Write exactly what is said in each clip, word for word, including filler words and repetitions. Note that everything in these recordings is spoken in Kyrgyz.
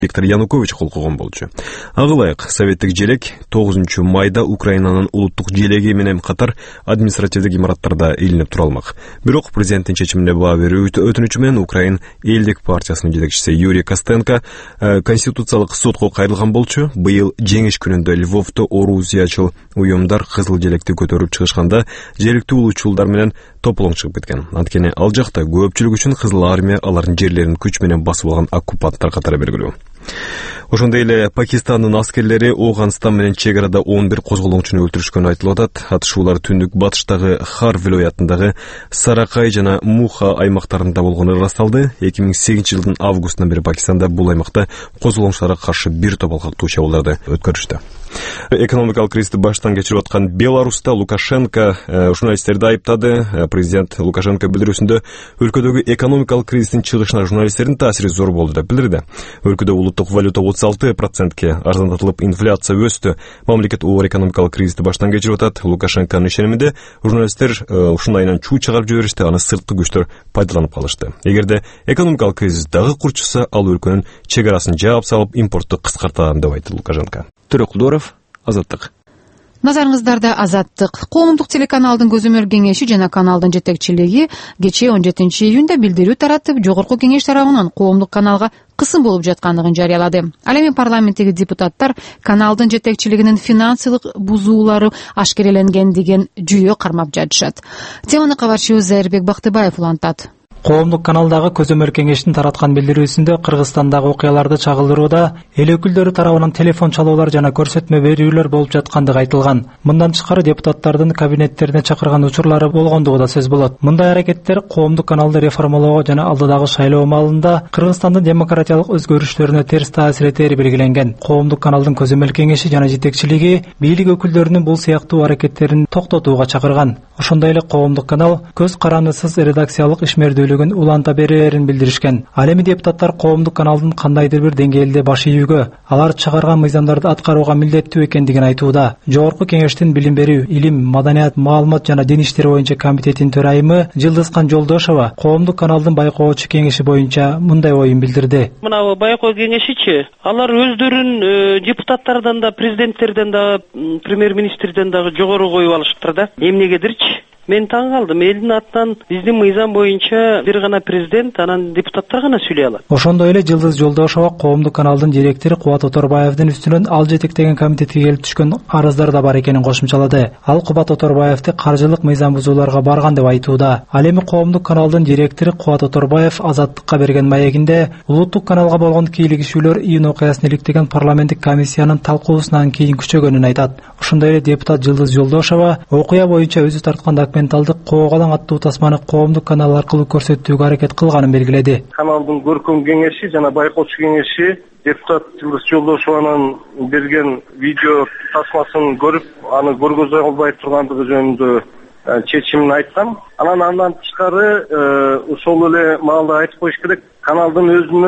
Виктор Янукович кол койгон болчу. Ага ылайык советтик желек тогузунчу майда Украинанын улуттук желеги менен катар административдик имараттарда илинип тура алмак. Бирок президенттин чечимине баа берүү өтүнүчү менен Украин элдик партиясынын жетекчиси Юрий Костенко конституциялык сотко кайрылган болчу. Быйыл жеңиш күнүндө Львовдо орузиячыл уюмдар кызыл желекти көтөрүп чыгышканда жергиликтүү улуучулдар менен тополоң чыгып кеткен. Анткени ал жакта көпчүлүк үчүн кызыл армия алардын жерлерин күч менен басып алган оккупанттар катары белгилүү. Ошондой эле Пакистандын аскерлери Ооганстан менен чек арада он бир козголоңчуну өлтүрүшкөнү айтылып атат. Атышуулар түндүк батыштагы Хар вилоятындагы Саракай жана Муха аймактарында болгону ырасталды. эки миң сегизинчи жылдын августунан бери Пакистанда бул аймакта козголоңчуларга каршы бир топ алкактуу чабуулдарды өткөрүштү. Экономикалык кризисти баштан кечирип аткан Беларуста Лукашенко журналисттерди айыптады. Президент Лукашенко билдирүүсүндө өлкөдөгү экономикалык кризистин чыгышына журналисттердин таасири зор болду деп билдирди. Өлкөдө улуттук валюта отуз алты процентке арзандатылып, инфляция өстү. Мамлекет оор экономикалык кризисти баштан кечирип атат. Лукашенконун ишениминде журналисттер ушундайынан чуу чыгарып жиберишти, аны сырткы күчтөр пайдаланып калышты. Эгерде экономикалык кризис дагы курчуса, ал өлкөнүн чек арасын жаап салып, импортту кыскартам деп айтты Лукашенко. Төрөкулдоров, Азаттык. Назарыңыздарда Азаттык. Коомдук телеканалдын көзөмөл кеңеши жана каналдын жетекчилиги кечээ он жетинчи июнда билдирүү таратып, жогорку кеңеш тарабынан коомдук каналга кысым болуп жаткандыгын жарыялады. Ал эми парламенттеги депутаттар каналдын жетекчилигинин финансылык бузуулары ашкереленген деген жүйө кармап жатышат. Теманы кабарчыбыз Зайырбек Бактыбаев улантат. Коомдук каналдагы көзөмөл кеңештин тараткан билдирүүсүндө Кыргызстандагы окуяларды чагылдырууда эл өкүлдөрү тарабынан телефон чалуулар жана көрсөтмө берүүлөр болуп жаткандыгы айтылган. Мындан тышкары депутаттардын кабинеттерине чакырган учурлары болгондугу да сөз болот. Мындай аракеттер коомдук каналды реформалоого жана алдыдагы шайлоо маалында Кыргызстандын демократиялык өзгөрүштөрүнө терс таасир этери белгиленген. Коомдук каналдын көзөмөл кеңеши жана жетекчилиги бийлик өкүлдөрүнүн бул сыяктуу аракеттерин токтотууга чакырган. Ошондой эле коомдук канал көз карандысыз редакциялык ишмердүүлүгүн уланта берерин билдиришкен. Ал эми депутаттар коомдук каналдын кандайдыр бир деңгээлде баш ийүүгө, алар чыгарган мыйзамдарды аткарууга милдеттүү экендигин айтууда. Жогорку кеңештин билим берүү, илим, маданият, маалымат жана дин иштери боюнча комитетинин төрайымы Жылдызкан Жолдошова коомдук каналдын байкоочу кеңеши боюнча мындай оюн билдирди. Мына байкоо кеңешичи, алар өздөрүн депутаттардан да, президенттерден да, премьер-министрден дагы жогору коюп алышыптыр да. Эмнегедирчи? Мен таң калдым. Элдин атынан биздин мыйзам боюнча бир гана президент, анан депутаттар гана сүйлөй алат. Ошондой эле Жылдыз Жолдошова коомдук каналдын директору Кубат Оторбаевдин үстүнөн ал жетектеген комитетке келип түшкөн арыздар да бар экенин кошумчалады. Ал Кубат Оторбаевди каржылык мыйзам бузууларга барган деп айтууда. Ал эми коомдук каналдын директору Кубат Оторбаев Азаттыкка берген маегинде улуттук каналга болгон кийлигишүүлөр июнь окуясын иликтеген парламенттик комиссиянын талкуусунан кийин күчөгөнүн айтат. Ошондой эле депутат Жылдыз Жолдошова окуя боюнча өзү тарткан документалдык коогалаң аттуу тасманы коомдук канал аркылуу көрсөтүүгө аракет кылганын белгиледи. Каналдын көркөм кеңеши жана байкоочу кеңеши депутат Жылдыз Жолдошованын берген видео тасмасын көрүп, аны көргөзө албай тургандыгы жөнүндө чечимин айткан. Анан андан тышкары ошол эле маалда айтып коюш керек, каналдын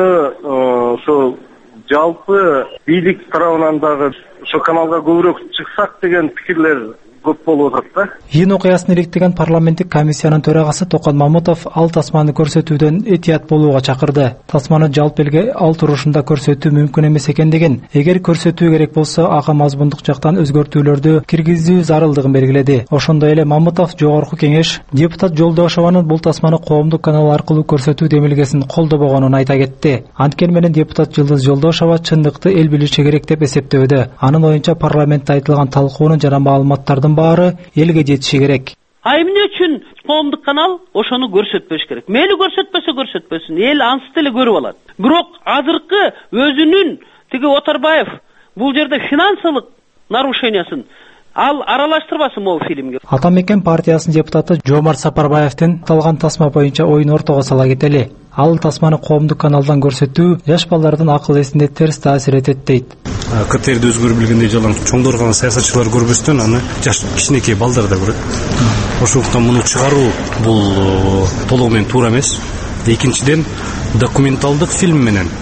өзүнө ошо жалпы бийлик тарабынан дагы ошо каналга көбүрөөк чыксак деген пикирлер көп болуп атат да. Июнь окуясын иликтеген парламенттик комиссиянын төрагасы Токон Мамутов ал тасманы көрсөтүүдөн этият болууга чакырды. Тасманы жалпы элге ал турушунда көрсөтүү мүмкүн эмес экендигин, эгер көрсөтүү керек болсо ага мазмундук жактан өзгөртүүлөрдү киргизүү зарылдыгын белгиледи. Ошондой эле Мамутов жогорку кеңеш депутат Жолдошованын бул тасманы коомдук канал аркылуу көрсөтүү демилгесин колдобогонун айта кетти. Анткени менен депутат Жылдыз Жолдошова чындыкты эл билиши керек деп эсептөөдө. Анын оюнча парламентте айтылган талкуунун жана маалыматтардын баары элге жетиши керек. А эмне үчүн коомдук канал ошону көрсөтпөш керек? Мейли көрсөтпөсө көрсөтпөсүн, эл ансы деле көрүп алат. Бирок азыркы өзүнүн тиги Оторбаев бул жерде финансылык нарушениясын ал аралаштырбасын могу фильмге. Атамекен партиясынын депутаты Жомарт Сапарбаевдин талган тасма боюнча оюн ортого сала кетели. Ал тасманы коомдук каналдан көрсөтүү жаш балдардын акыл эсине терс таасир этет дейт. Критерийди өзгөрүп билгендей жалаң чоңдор гана саясатчылар көрбөстөн аны жаш кичинекей балдар да көрөт. Ошондуктан муну чыгаруу бул толугу менен туура эмес. Экинчиден, документалдык фильм менен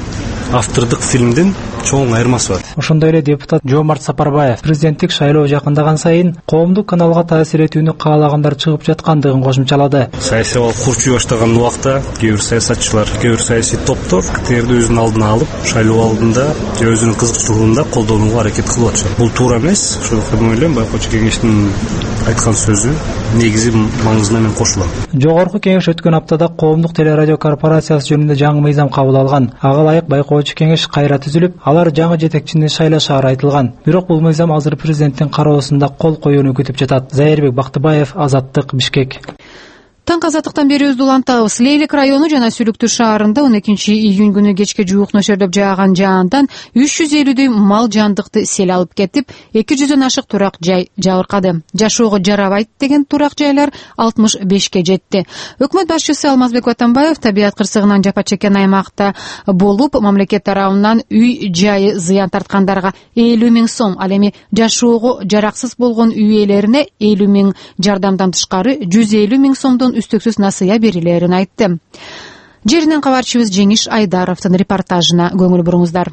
автордук фильмдин чоң айырмасы бар. Ошондой эле депутат Жомарт Сапарбаев президенттик шайлоо жакындаган сайын коомдук каналга таасир этүүнү каалагандар чыгып жаткандыгын кошумчалады. Саясий абал курчуй баштаган убакта кээ бир саясатчылар, кээ бир саясий топтор тегерди өзүнүн алдына алып, шайлоо алдында же өзүнүн кызыкчылыгында колдонууга аракет кылып атышат. Бул туура эмес. Ошондуктан мен ойлойм, байкоочу кеңештин айткан сөзү негизи маңызына мен кошулам. Жогорку кеңеш өткөн аптада коомдук телерадио корпорациясы жөнүндө жаңы мыйзам кабыл алган. Ага ылайык байкоочу кеңеш кайра түзүлүп, алар жаңы жетекчини шайлашаары айтылган. Бирок бул мыйзам азыр президенттин кароосунда кол коюуну күтүп жатат. Зайырбек Бактыбаев, Азаттык, Бишкек. Таң азаттыктан бери өздү улантабыз. Лейлик району жана Сүлүктү шаарында он экинчи июнь күнү кечке жуук нөшөрлөп жааган жаандан үч жүз элүүдөй мал жандыкты сел алып кетип, эки жүздөн ашык турак жай жабыркады. Жашоого жарабайт деген турак жайлар алтымыш бешке жетти. Өкмөт башчысы Алмазбек Атамбаев табият кырсыгынан жапа чеккен аймакта болуп, мамлекет тарабынан үй жайы зыян тарткандарга элүү миң сом, ал эми жашоого жараксыз болгон үй ээлерине элүү миң жардамдан тышкары жүз элүү миң сомдон үстөксүз насыя берилерин айтты. Жеринен кабарчыбыз Жеңиш Айдаровдун репортажына көңүл буруңуздар.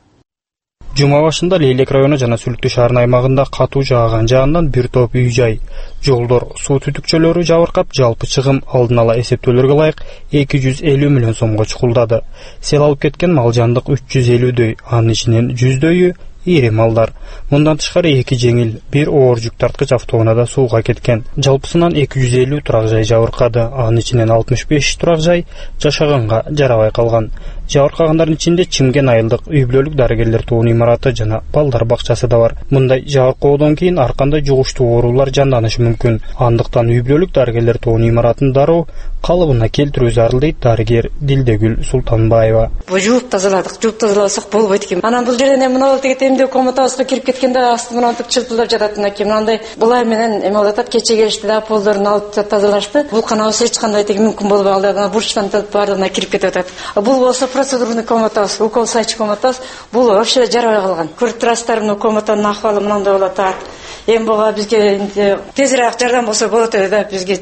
Жума башында Лейлек району жана Сүлүктү шаарынын аймагында катуу жааган жаандан бир топ үй жай, жолдор, суу түтүкчөлөрү жабыркап, жалпы чыгым алдын ала эсептөөлөргө ылайык эки жүз элүү миллион сомго чукулдады. Сел алып кеткен мал жандык үч жүз элүүдөй, анын ичинен жүздөйү ири малдар. Мындан тышкары эки жеңил, бир оор жүк тарткыч автоунаада сууга кеткен. Жалпысынан эки жүз элүү турак жай жабыркады. Анын ичинен алтымыш беш турак жай жашаганга жарабай калган. Жабыркагандардын ичинде Чимген айылдык үй бүлөлүк дарыгерлер тоон имараты жана балдар бакчасы да бар. Мындай жабыркоодон кийин ар кандай жугуштуу оорулар жанданышы мүмкүн. Андыктан үй бүлөлүк дарыгерлер тоон имаратын дароо калыбына келтирүү зарыл дейт дарыгер Дилдегүл Султанбаева. Жууп тазаладык, жууп тазаласак болбойт экен. Анан бул жерден эми мына тиги темдөө комнатабызга кирип кеткенде асты мынантип чылтылдап жатат мынакей. Мынандай булай менен эме болуп атат. Кече келишти да полдорун алып тазалашты. Бул канабыз эч кандай тиги мүмкүн болбой калды. Бурчтан баардыгына кирип кетип атат. Бул болсо процедурный комнатабыз, укол сайчы комнатабыз. Бул вообще жарабай калган. Көрүп турасыздар, мына комнатанын акыбалы мынандай болуп атат. Эми буга бизге тезирээк жардам болсо болот эле да, бизге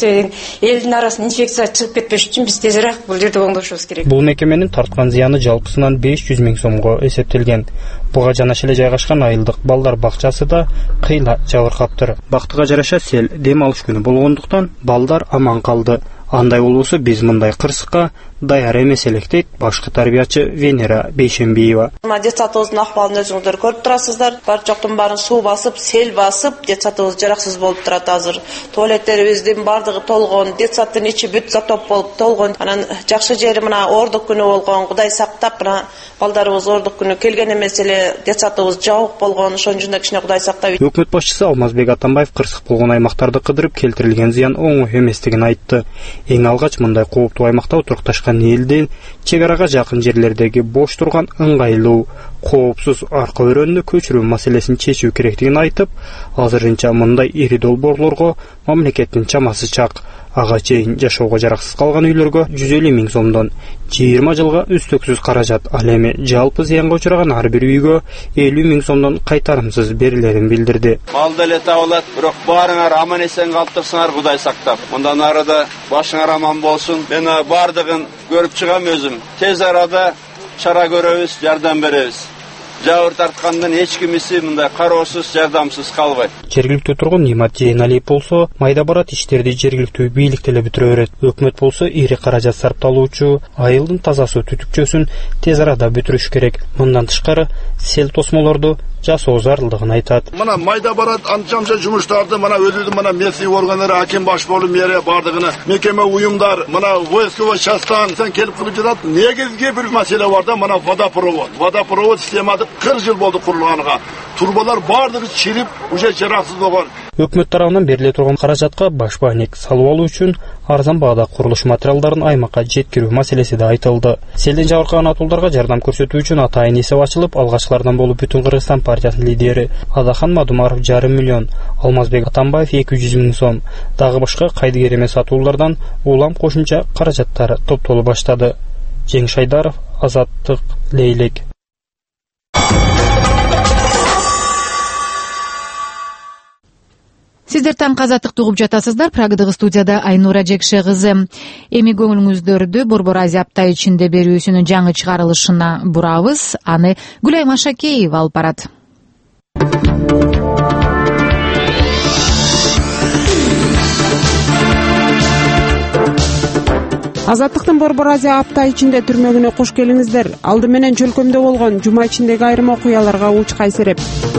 элдин арасына инфекция чыгып кетпеш үчүн биз тезирээк бул жерде оңдошубуз керек. Бул мекеменин тарткан зыяны жалпысынан беш жүз миң сомго эсептелген. Буга жанаш эле жайгашкан айылдык балдар бакчасы да кыйла жабыркаптыр. Бактыга жараша сел дем алыш күнү болгондуктан балдар аман калды. Андай болбосо биз мындай кырсыкка даяр эмес элек дейт башкы тарбиячы Венера Бейшембиева. Детсатыбыздын акыбалын өзүңүздөр көрүп турасыздар. Бар жоктун баарын суу басып, сел басып, детсатыбыз жараксыз болуп турат азыр. Туалеттерибиздин бардыгы толгон, детсаттын ичи бүт затоп болуп толгон. Анан жакшы жери мына оордук күнү болгон, Кудай сактап, мына балдарыбыз оордук күнү келген эмес эле, детсатыбыз жабык болгон, ошон үчүн да кичине Кудай сактап. Өкмөт башчысы Алмазбек Атамбаев кырсык болгон аймактарды кыдырып келтирилген зыян оңой эместигин айтты. Эң алгач мындай кооптуу аймакта отурукташкан элдин чек арага жакын жерлердеги бош турган ыңгайлуу, коопсуз арка өрөөнү көчүрүү маселесин чечүү керектигин айтып, азырынча мындай ири долбоорлорго мамлекеттин чамасы чак. Ага чейин жашоого жараксыз калган үйлөргө жүз элүү миң сомдон жыйырма жылга үстөксүз каражат, ал эми жалпы зыянга учураган ар бир үйгө элүү миң сомдон кайтарымсыз берилерин билдирди. Мал деле табылат, бирок баарыңар аман эсен калтырсыңар, Кудай сактап. Мындан ары да башыңар аман болсун. Мен бардыгын көрүп чыгам өзүм. Тез арада чара көрөбүз, жардам беребиз. Жабыр тарткандын эч кимиси мындай кароосуз, жардамсыз калбайт. Жергиликтүү тургун Нимат Жейналиев болсо, майда барат иштерди жергиликтүү бийлик деле бүтүрө берет. Өкмөт болсо ири каражат сарпталуучу айылдын таза суу түтүкчөсүн тез арада бүтүрүш керек. Мындан тышкары сел тосмолорду жасоо зарылдыгын айтат. Мына майда барат анчамча жумуштарды мына өзүдүн мына местный органдары, аким баш болуп мере бардыгына, мекеме уюмдар, мына войсковой часттан сен келип кылып жатат. Негизги бир маселе бар да, мына водопровод. Водопровод системасы кырк жыл болду курулганга. Турбалар бардыгы чирип, уже жараксыз болгон. Өкмөт тарабынан бериле турган каражатка баш бааник салып алуу үчүн арзан баада курулуш материалдарын аймакка жеткирүү маселеси да айтылды. Селден жабыркаган атуулдарга жардам көрсөтүү үчүн атайын эсеп ачылып, алгачкылардан болуп Бүтүн Кыргызстан партиясынын лидери Адахан Мадумаров жарым миллион, Алмазбек Атамбаев эки жүз миң сом, дагы башка кайдыгер эмес атуулардан улам кошумча каражаттары топтоло баштады. Жеңиш Айдаров, Азаттык, Лейлек. Сиздер таң азаттыкты угуп жатасыздар. Прагадагы студияда Айнура Жекше кызы. Эми көңүлүңүздөрдү Борбор Азия апта ичинде берүүсүнүн жаңы чыгарылышына бурабыз. Аны Гүлай Машакеева алып барат. Азаттыктын Борбор Азия апта ичинде түрмөгүнө кош келиңиздер. Алды менен чөлкөмдө болгон жума ичиндеги айрым окуяларга уч кайсыреп.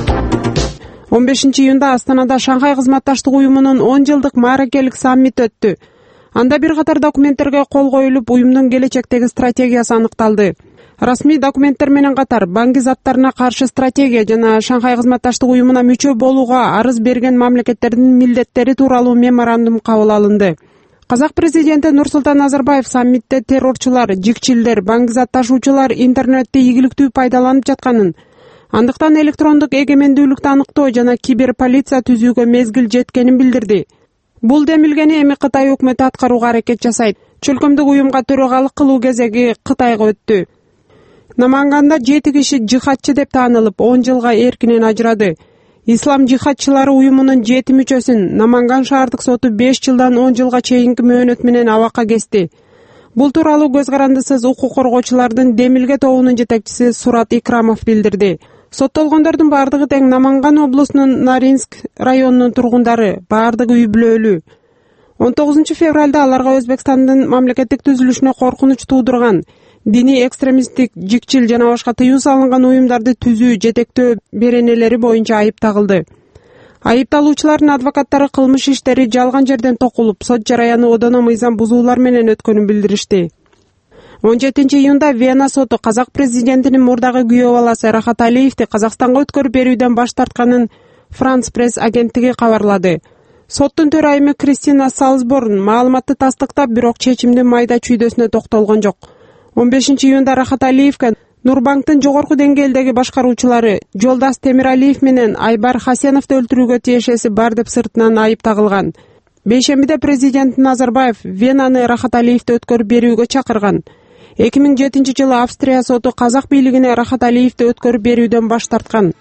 он бешинчи июнда Астанада Шанхай кызматташтык уюмунун он жылдык мааракелик саммити өттү. Анда бир катар документтерге кол коюлуп, уюмдун келечектеги стратегиясы аныкталды. Расмий документтер менен катар банги заттарына каршы стратегия жана Шанхай кызматташтык уюмуна мүчө болууга арыз берген мамлекеттердин милдеттери тууралуу меморандум кабыл алынды. Казак президенти Нурсултан Назарбаев саммитте террорчулар, жикчилдер, баңгизат ташуучулар интернетти ийгиликтүү пайдаланып жатканын, андыктан электрондук эгемендүүлүктү аныктоо жана киберполиция түзүүгө мезгил жеткенин билдирди. Бул демилгени эми Кытай өкмөтү аткарууга аракет жасайт. Чөлкөмдүк уюмга төрагалык кылуу кезеги Кытайга өттү. Наманганда жети киши жихадчы деп таанылып, он жылга эркинен ажырады. Ислам жихадчылары уюмунун жети мүчөсүн Наманган шаардык соту беш жылдан он жылга чейинки мөөнөт менен абакка кести. Бул тууралуу көз карандысыз укук коргоочулардын демилге тобунун жетекчиси Сурат Икрамов билдирди. Соттолгондордун бардыгы тең Наманган облусунун Наринск районунун тургундары, бардыгы үй бүлөлүү. он тогузунчу февралда аларга Өзбекстандын мамлекеттик түзүлүшүнө коркунуч туудурган диний экстремисттик, жикчил жана башка тыюу салынган уюмдарды түзүү, жетектөө беренелери боюнча айып тагылды. Айыпталуучулардын адвокаттары кылмыш иштери жалган жерден токулуп, сот жараяны одоно мыйзам бузуулар менен өткөнүн билдиришти. он жетинчи июнда Вена соту казак президентинин мурдагы күйөө баласы Рахат Алиевди Казакстанга өткөрүп берүүдөн баш тартканын Франс пресс агенттиги кабарлады. Соттун төрайымы Кристина Салсборн маалыматты тастыктап, бирок чечимдин майда чүйдөсүнө токтолгон жок. он бешинчи июнда Рахат Алиевге Нурбанктын жогорку деңгээлдеги башкаруучулары Жолдас Темиралиев менен Айбар Хасеновду өлтүрүүгө тиешеси бар деп сыртынан айып тагылган. Бейшембиде президент Назарбаев Венаны Рахат Алиевди өткөрүп берүүгө чакырган. эки миң жетинчи жылы Австрия соту казак бийлигине Рахат Алиевди өткөрүп берүүдөн баш тарткан.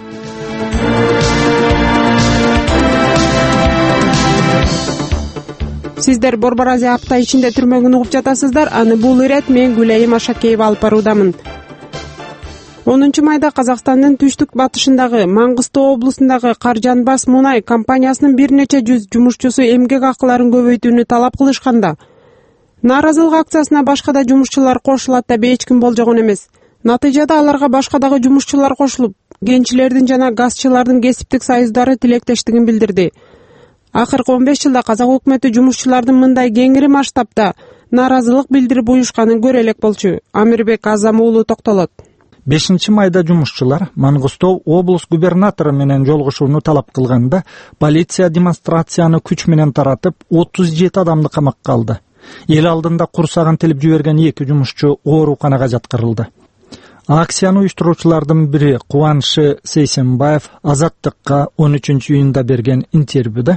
Сиздер Борбор Азия апта ичинде түрмөгүн угуп жатасыздар. Аны бул ирет мен Гүлай Машакеева алып баруудамын. онунчу майда Казакстандын түштүк батышындагы Маңгыстоо облусундагы Каржанбас мунай компаниясынын бир нече жүз жумушчусу эмгек акыларын көбөйтүүнү талап кылышканда, нааразылык акциясына башка да жумушчулар кошулат деп эч ким болжогон эмес. Натыйжада аларга башка дагы жумушчулар кошулуп, кенчилердин жана газчылардын кесиптик союздары тилектештигин билдирди. Акыркы он беш жылда казак өкмөтү жумушчулардын мындай кеңири масштабта нааразылык билдирип уюшканын көрө элек болчу. Амирбек Азам уулу токтолот. бешинчи майда жумушчулар Мангыстоо облус губернатору менен жолугушууну талап кылганда, полиция демонстрацияны күч менен таратып, отуз жети адамды камакка алды. Эл алдында курсаган тилип жиберген эки жумушчу ооруканага жаткырылды. Акцияны уюштуруучулардын бири Кубанышы Сейсенбаев Азаттыкка он үчүнчү июнда берген интервьюда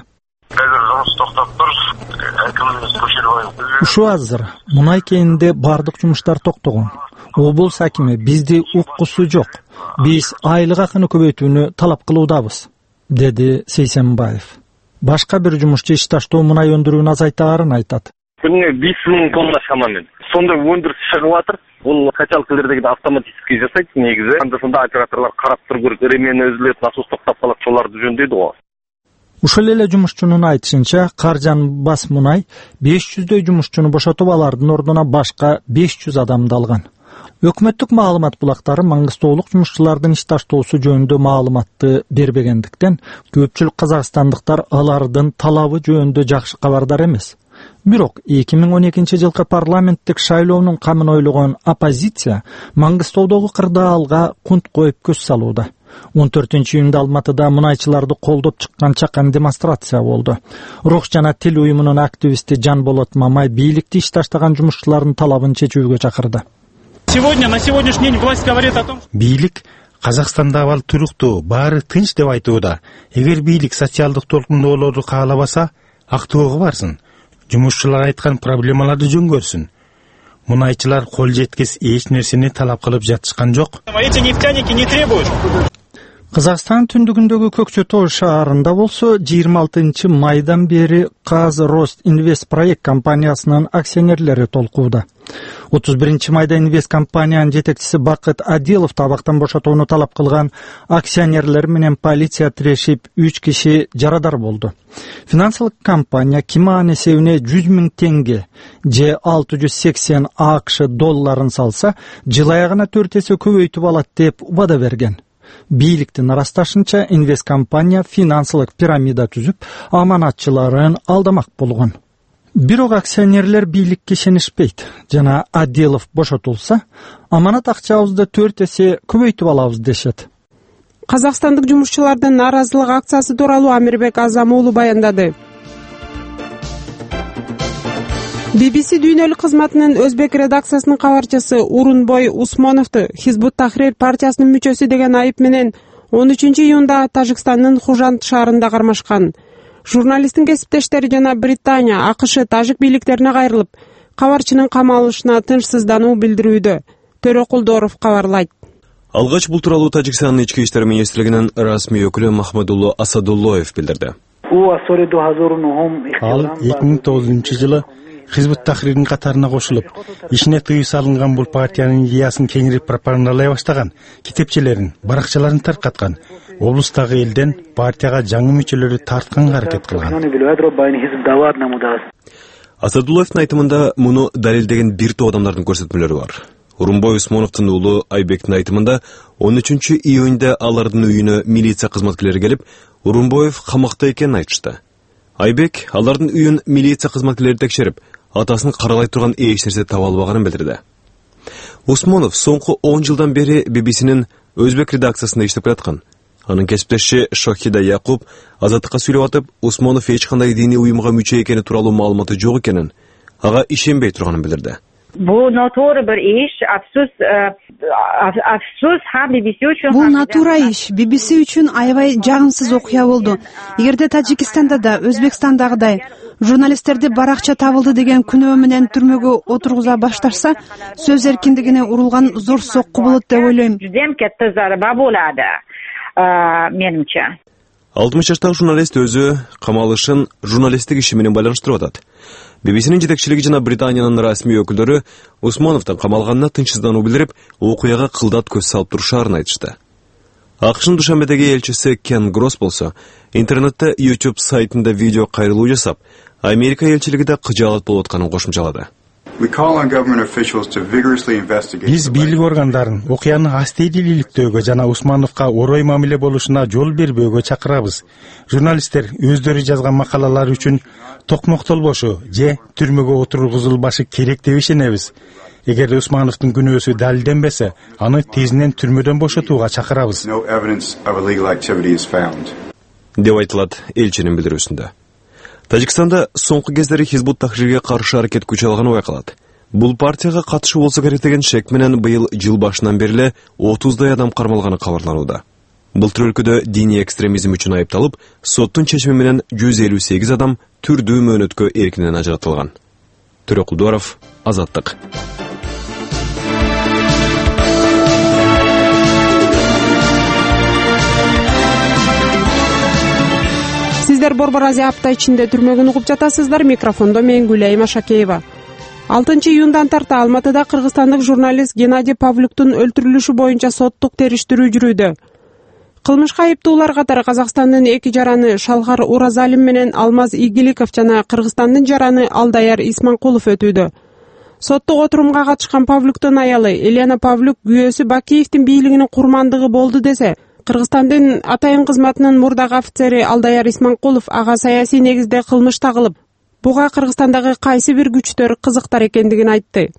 Ушу азыр мунай кенинде бардык жумуштар токтогон. Облус акими бизди уккусу жок. Биз айлык акыны көбөйтүүнү талап кылуудабыз, деди Сейсенбаев. Башка бир жумушчу иш таштоо мунай өндүрүүнү азайтаарын айтат. Күнүнө беш миң тонна шамамен. Сонда өндүрүш чыгып атыр. Бул качалкалердеги автоматически жасайт негизи. Анда сонда операторлор карап туру керек. Ремени өзүлөт, насос токтоп калат, соларды жөндөйдү го. Ушул эле жумушчунун айтышынча, Каржанбас мунай беш жүздөй жумушчуну бошотуп, алардын ордуна башка беш жүз адамды алган. Өкмөттүк маалымат булактары маңгыстоолук жумушчулардын иш таштоосу жөнүндө маалыматты бербегендиктен, көпчүлүк казакстандыктар алардын талабы жөнүндө жакшы кабардар эмес. Бирок эки миң он экинчи жылкы парламенттик шайлоонун камын ойлогон оппозиция Маңгыстоодогу кырдаалга кунт коюп көз салууда. он төртүнчү июнда Алматыда мунайчыларды колдоп чыккан чакан демонстрация болду. Рух жана тил уюмунун активисти Жанболот Мамай бийликти иш таштаган жумушчулардын талабын чечүүгө чакырды. Сегодня, на сегодняшний день власть говорит о том, бийлик Казакстанда абал туруктуу, баары тынч деп айтууда. Эгер бийлик социалдык толкундоолорду каалабаса, актоого барсын. Жумушчулар айткан проблемаларды жөн көрсүн. Мунайчылар кол жеткис эч нерсени талап кылып жатышкан жок. Эти нефтяники не требуют. Кызакстан түндүгүндөгү Көкчөтөө шаарында болсо жыйырма алтынчы майдан бери Казрост Инвест проект компаниясынын акционерлери толкууда. отуз биринчи майда Инвест компаниянын жетекчиси Бакыт Адилов табактан бошотууну талап кылган акционерлер менен полиция тирешип үч киши жарадар болду. Финансылык компания Киман эсебине жүз миң теңге же алты жүз сексен АКШ долларын салса, жыл аягына төрт эсе көбөйтүп алат деп убада берген. Бийликтин арасташынча Инвест компания финансылык пирамида түзүп, аманатчыларын алдамак болгон. Бирок акционерлер бийликке ишенишпейт. Жана Адилов бошотулса, аманат акчабызды төрт эсе көбөйтүп алабыз дешет. Казакстандык жумушчулардын нааразылык акциясы тууралуу Амирбек Азам уулу баяндады. би би си дүйнөлүк кызматынын өзбек редакциясынын кабарчысы Урунбой Усмоновду Хизбут Тахрир партиясынын мүчөсү деген айып менен он үчүнчү июнда Тажикстандын Хужанд шаарында кармашкан. Журналисттин кесиптештери жана Британия, АКШ тажик бийликтерине кайрылып, кабарчынын камалышына тынчсыздануу билдирүүдө. Төрөкулдоров кабарлайт. Алгач бул тууралуу Тажикстандын ички иштер министрлигинин расмий өкүлү Махмадулло Асадуллоев билдирди. Ал эки миң тогузунчу жылы Хизбут Тахрирдин катарына кошулуп, ишине тыюу салынган бул партиянын идеясын кеңири пропагандалай баштаган, китепчелерин, баракчаларын таркаткан, облустагы элден партияга жаңы мүчөлөрү тартканга аракет кылган. Асадуллоевдин айтымында муну далилдеген бир топ адамдардын көрсөтмөлөрү бар. Урунбой Усмоновдун уулу Айбектин айтымында он үчүнчү июнда алардын үйүнө милиция кызматкерлери келип, Урунбоев камакта экенин айтышты. Айбек алардын үйүн милиция кызматкерлери текшерип, атасын каралай турган эч нерсе таба албаганын билдирди. Усмонов соңку он жылдан бери би би синин өзбек редакциясында иштеп келаткан. Анын кесиптеши Шохида Якуб Азаттыкка сүйлөп атып, Усмонов эч кандай диний уюмга мүчө экени тууралуу маалыматы жок экенин, ага ишенбей турганын билдирди. Бул натура бир иш, афсус, афсус һәм би би си үчүн. Бул натура иш, би би си үчүн аябай жагымсыз окуя болду. Эгерде Тажикстанда да, Өзбекстандагыдай журналисттерди баракча табылды деген күнөө менен түрмөгө отургуза башташса, сөз эркиндигине урулган зор сокку болот деп ойлойм. Жудем кетти зарба болду. Менимче. алтымыш жаштагы журналист өзү камалышын журналисттик иши менен байланыштырып атат. би би синин жетекчилиги жана Британиянын расмий өкүлдөрү Усмоновдун камалганына тынчсыздануу билдирип, окуяга кылдат көз салып турушаарын айтышты. АКШнын Душанбедеги элчиси Кен Гросс болсо, интернетте YouTube сайтында видео кайрылуу жасап, Америка элчилигиде кыжаалат болуп атканын кошумчалады. Биз бийлик органдарын окуяны астейдиликтөөгө жана Усмановго орой мамиле болушуна жол бербөөгө чакырабыз. Журналисттер өздөрү жазган макалалар үчүн токмоктолбошу же түрмөгө отургузулбашы керек деп ишенебиз. Эгер Усмановдун күнөөсү далилденбесе, аны тезинен түрмөдөн бошотууга чакырабыз. Деп айтылат элчинин билдирүүсүндө. Тажикстанда соңку кездери Хизбут Тахрирге каршы аракет күч алганы байкалат. Бул партияга катышы болсо керек деген шек менен быйыл жыл башынан бери отуздай адам кармалганы кабарланууда. Былтыр өлкөдө диний экстремизм үчүн айыпталып, соттун чечими менен жүз элүү сегиз адам түрдүү мөөнөткө эркинен ажыратылган. Төрөкулдоров, Азаттык. Сиздер Борбор Азия апта ичинде түрмөгүн угуп жатасыздар. Микрофондо мен Гүлайым Ашакеева. алтынчы июндан тарта Алматыда кыргызстандык журналист Геннадий Павлюктун өлтүрүлүшү боюнча соттук териштирүү жүрүүдө. Кылмышка айыптуулар катары Казакстандын эки жараны Шалхар Уразалим менен Алмаз Игиликов жана Кыргызстандын жараны Алдаяр Исманкулов өтүүдө. Соттук отурумга катышкан Павлюктун аялы Елена Павлюк күйөөсү Бакиевдин бийлигинин курмандыгы болду десе, Кыргызстандын атайын кызматынын мурдагы офицери Алдаяр Исманкулов ага саясий негизде кылмыш тагылып, буга Кыргызстандагы кайсы бир күчтөр кызыктар экендигин айтты.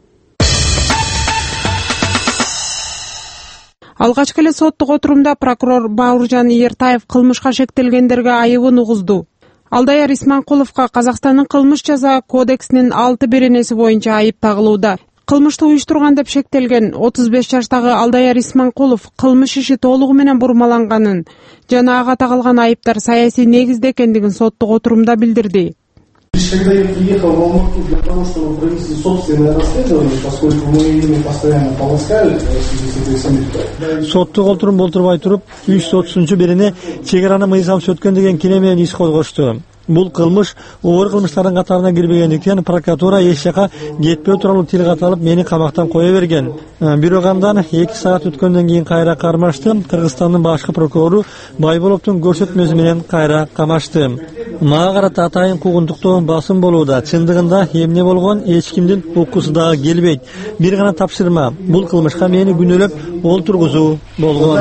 Алгачкы эле соттук отурумда прокурор Бауыржан Эртаев кылмышка шектелгендерге айыбын угузду. Алдаяр Исманкуловго Казакстандын кылмыш жаза кодексинин алты беренеси боюнча айып тагылууда. Кылмышты уюштурган деп шектелген отуз беш жаштагы Алдаяр Исманкулов кылмыш иши толугу менен бурмаланганын жана ага тагылган айыптар саясий негизде экендигин соттук отурумда билдирди. Когда я приехал в Алмату для того, чтобы провести собственное расследование, поскольку мы ими постоянно полоскали в связи с этой событием. Соттук олтурум болтурбай туруп, үч сотусунчу бирине чек араны мыйзамсыз өткөн деген кире менен иш козгошту. Бул кылмыш оор кылмыштардын катарына кирбегендиктен прокуратура эч жака кетпөө тууралуу тил кат алып мени камактан кое берген. Бирок андан эки саат өткөндөн кийин кайра кармашты. Кыргызстандын башкы прокурору Байболовдун көрсөтмөсү менен кайра камашты. Мага карата атайын куугунтуктоо басым болууда. Чындыгында эмне болгон эч кимдин уккусу дагы келбейт. Бир гана тапшырма. Бул кылмышка мени күнөөлөп олтургузуу болгон.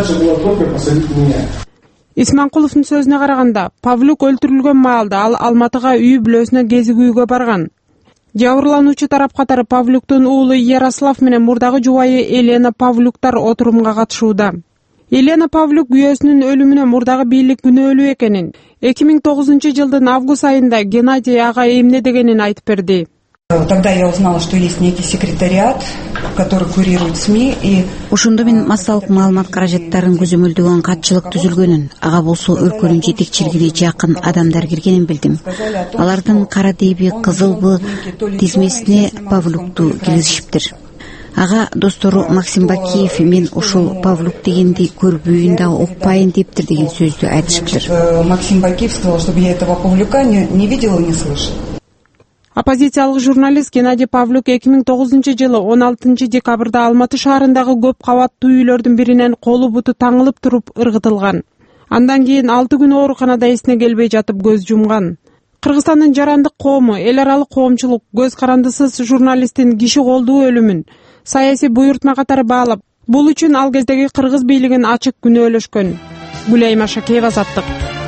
Исманкуловдун сөзүнө караганда, Павлюк өлтүрүлгөн маалда ал Алматыга үй бүлөсүнө кезигүүгө барган. Жабырлануучу тарап катары Павлюктун уулу Ярослав менен мурдагы жубайы Елена Павлюктар отурумга катышууда. Елена Павлюк күйөөсүнүн өлүмүнө мурдагы бийлик күнөөлүү экенин, эки миң тогузунчу жылдын август айында Геннадий ага эмне дегенин айтып берди. Тогда я узнала, что есть некий секретариат, который курирует СМИ и ошондо мен массалык маалымат каражаттарын көзөмөлдөгөн катчылык түзүлгөнүн, ага болсо өлкөнүн жетекчилигине жакын адамдар киргенин билдим. Алардын кара дейби, кызылбы тизмесине Павлюкту киргизишиптир. Ага достору Максим Бакиев мен ошол Павлюк дегенди көрбөйүн да укпайын дептир деген сөздү айтышыптыр. Максим Бакиев сказал, чтобы я этого Павлюка не, не видела и не слышала. Оппозициялык журналист Геннадий Павлюк эки миң тогузунчу жылы он алтынчы декабрда Алматы шаарындагы көп кабаттуу үйлөрдүн биринен колу буту таңылып туруп ыргытылган. Андан кийин алты күн ооруканада эсине келбей жатып көз жумган. Кыргызстандын жарандык коому, эл аралык коомчулук көз карандысыз журналисттин киши колдуу өлүмүн саясий буйртма катары баалап, бул үчүн ал кездеги кыргыз бийлигин ачык күнөөлөшкөн. Гүлайма Шакеева, Азаттык.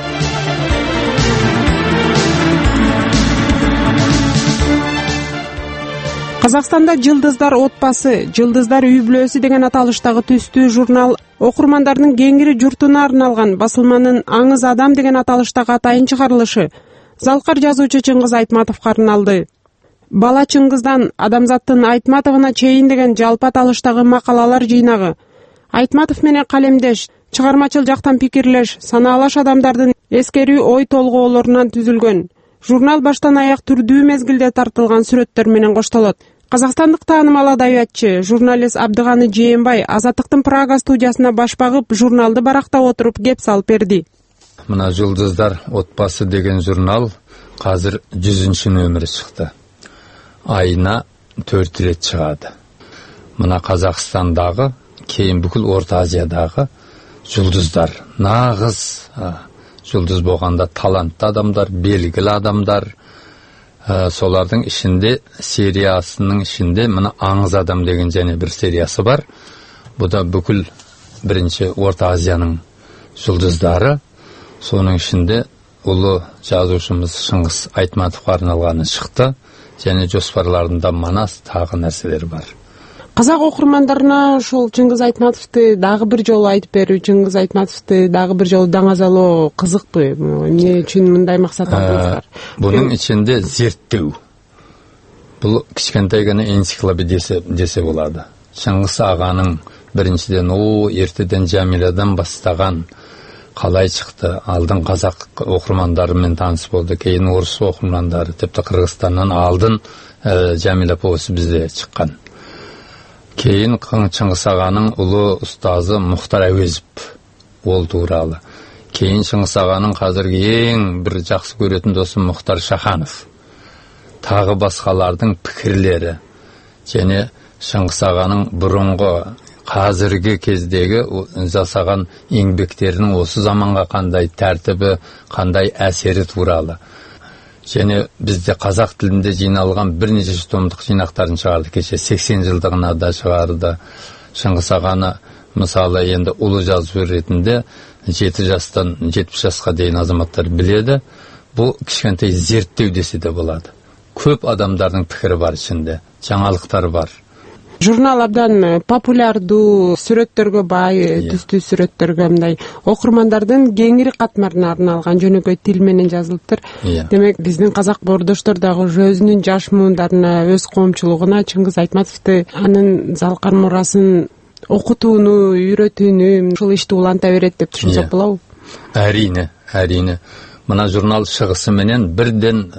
Казакстанда Жылдыздар отбасы, Жылдыздар үй бүлөсү деген аталыштагы түстүү журнал окурмандардын кеңири журтуна арналган басылманын Аңыз адам деген аталыштагы атайын чыгарылышы залкар жазуучу Чыңгыз Айтматовго арналды. Бала Чыңгыздан адамзаттын Айтматовуна чейин деген жалпы аталыштагы макалалар жыйнагы. Айтматов менен калемдеш, чыгармачыл жактан пикирлеш, санаалаш адамдардын эскерүү ой толгоолорунан түзүлгөн. Журнал баштан аяк түрдүү мезгилде тартылган сүрөттөр менен коштолот. Казакстандык таанымал адабиятчы, журналист Абдыганы Жээнбай Азаттыктын Прага студиясына баш багып, журналды барактап отуруп кеп салып берди. Мына Жылдыздар отбасы деген журнал азыр жүзүнчү нөмүрү чыкты. Айына төрт ирет чыгады. Мына Казакстандагы, кийин бүкүл Орто Азиядагы Жылдыздар, нагыз Жылдыз болгондо таланттуу адамдар, белгилүү адамдар, солардын ичинде сериясынын ичинде мына Аңыз адам деген жана бир сериясы бар. Бу да бүкүл биринчи Орто Азиянын жылдыздары. Сонун ичинде улуу жазуучумуз Чыңгыз Айтматовго арналганы чыкты. Жана жоспарларында манас тагы нерселер бар. Казак окурмандарына ушул Чыңгыз Айтматовду дагы бир жолу айтып берүү, Чыңгыз Айтматовду дагы бир жолу даңазалоо кызыкпы? Эмне үчүн мындай максат алдыңыздар? Бунун ичинде зерттөө. Бул кичкентай гана энциклопедия десе болот. Чыңгыз аганын биринчиден о эртеден Жамиладан баштаган калай чыкты, алдын казак окурмандары менен тааныш болду, кийин орус окурмандары, тепти Кыргызстандан алдын Жамила повести бизде чыккан. Кейін Чыңгыз аганын улуу устазы Мухтар Әуезов ол тууралы. Кейін Чыңгыз аганын казыркы эң бир жакшы көрөтүн досу Мухтар Шаханов. Тагы башкалардын пикирлери жана Чыңгыз аганын бурунку казыркы кездеги жасаган эңбектеринин осы заманга кандай тартиби, кандай әсери тууралы. Және бізде қазақ тілінде жиналған бірнеше томдық жинақтарын шығарды. Кеше сексен жылдығына да шығарды. Чыңгыз ағаны мысалы енді ұлы жазушы ретінде жеті жастан жетпіс жасқа дейін азаматтар біледі. Бұл кішкентай зерттеу десе де болады. Көп адамдардың пікірі бар ішінде, жаңалықтар бар. Журнал абдан популярдуу, сүрөттөргө бай, түстүү сүрөттөргө мындай окурмандардын кеңири катмарына арналган жөнөкөй тил менен жазылыптыр. Демек, биздин казак бордоштор дагы өзүнүн жаш муундарына, өз коомчулугуна Чыңгыз Айтматовду, анын залкар мурасын окутууну, үйрөтүүнү, ушул ишти уланта берет деп түшүнсөк болобу? Әрине, әрине. Мына журнал чыгысы менен бирден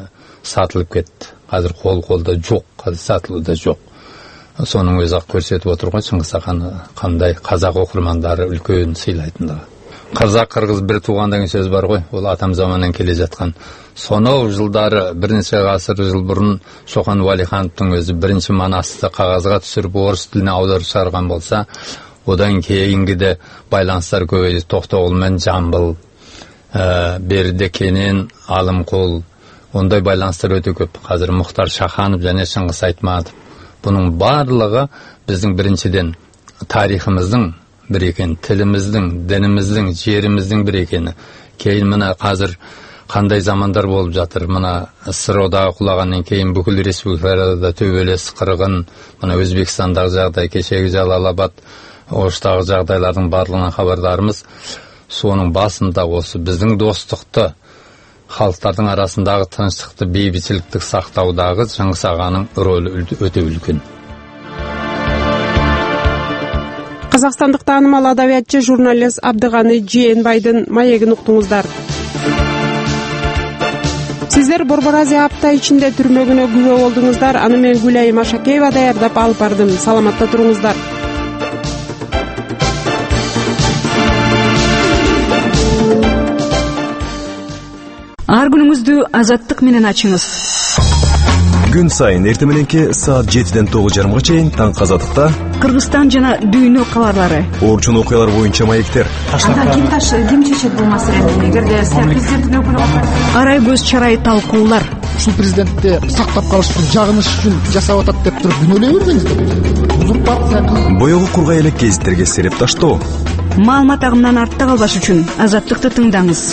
сатылып кетті. Қазір қол қолда жоқ, қазір сатылуда жоқ. Соның өзі ақ көрсетіп отыр ғой Шыңғыс Ақаны қандай қазақ оқырмандары үлкен сыйлайтындығы. Қазақ қырғыз бір туған деген сөз бар ғой, ол атам заманнан келе жатқан. Сонау жылдары бірнеше ғасыр жыл бұрын Шоқан Уәлихановтың өзі бірінші манасты қағазға түсіріп орыс тіліне аударып шығарған болса, одан кейінгі де байланыстар көбейді. Тоқтоғұл мен Жамбыл, ә, берде Кенен, Алымқол, ондай байланыстар өте көп. Қазір Мұхтар Шаханов және Шыңғыс Айтматов. Бұның барлығы біздің біріншіден тарихымыздың бір екен, тіліміздің, дініміздің, жеріміздің бір екені. Кейін мына қазір қандай замандар болып жатыр. Мына СССР одағы құлағаннан кейін бүкіл республикаларда төбелес, қырғын, мына Өзбекстандағы жағдай, кешегі Жалал-Абад, Оштағы жағдайлардың барлығынан хабардарымыз. Соның басында осы біздің достықты, халықтардың арасындағы тыныштықты, бейбітшілікті сақтаудағы Шыңғыс Ағаның рөлі өте үлкен. Қазақстандық танымал адабиятчы журналист Абдығаны Жээнбайдын маегин уктуңуздар. Сиздер Борбор Азия апта ичинде түрмөгүнө күбө болдуңуздар. Аны мен Гүлай Машакеева даярдап алып бардым. Саламатта туруңуздар. Ар күнүңүздү азаттык менен ачыңыз. Күн сайын эртең мененки саат жетиден тогуз жарымга чейин таң Азаттыкта Кыргызстан жана дүйнө кабарлары, орчун окуялар боюнча маектер. Анда ким ташы, ким чечет бул маселени? Эгерде президенттин өкүлү арай көз чарай талкуулар. Ушул президентти сактап калыш үчүн, жагыныш үчүн жасап атат деп туруп күнөөлөй бербеңиздер. Узурпация. Боёгу кургай элек гезиттерге сереп таштоо. Маалымат агымынан артта калбаш үчүн Азаттыкты тыңдаңыз.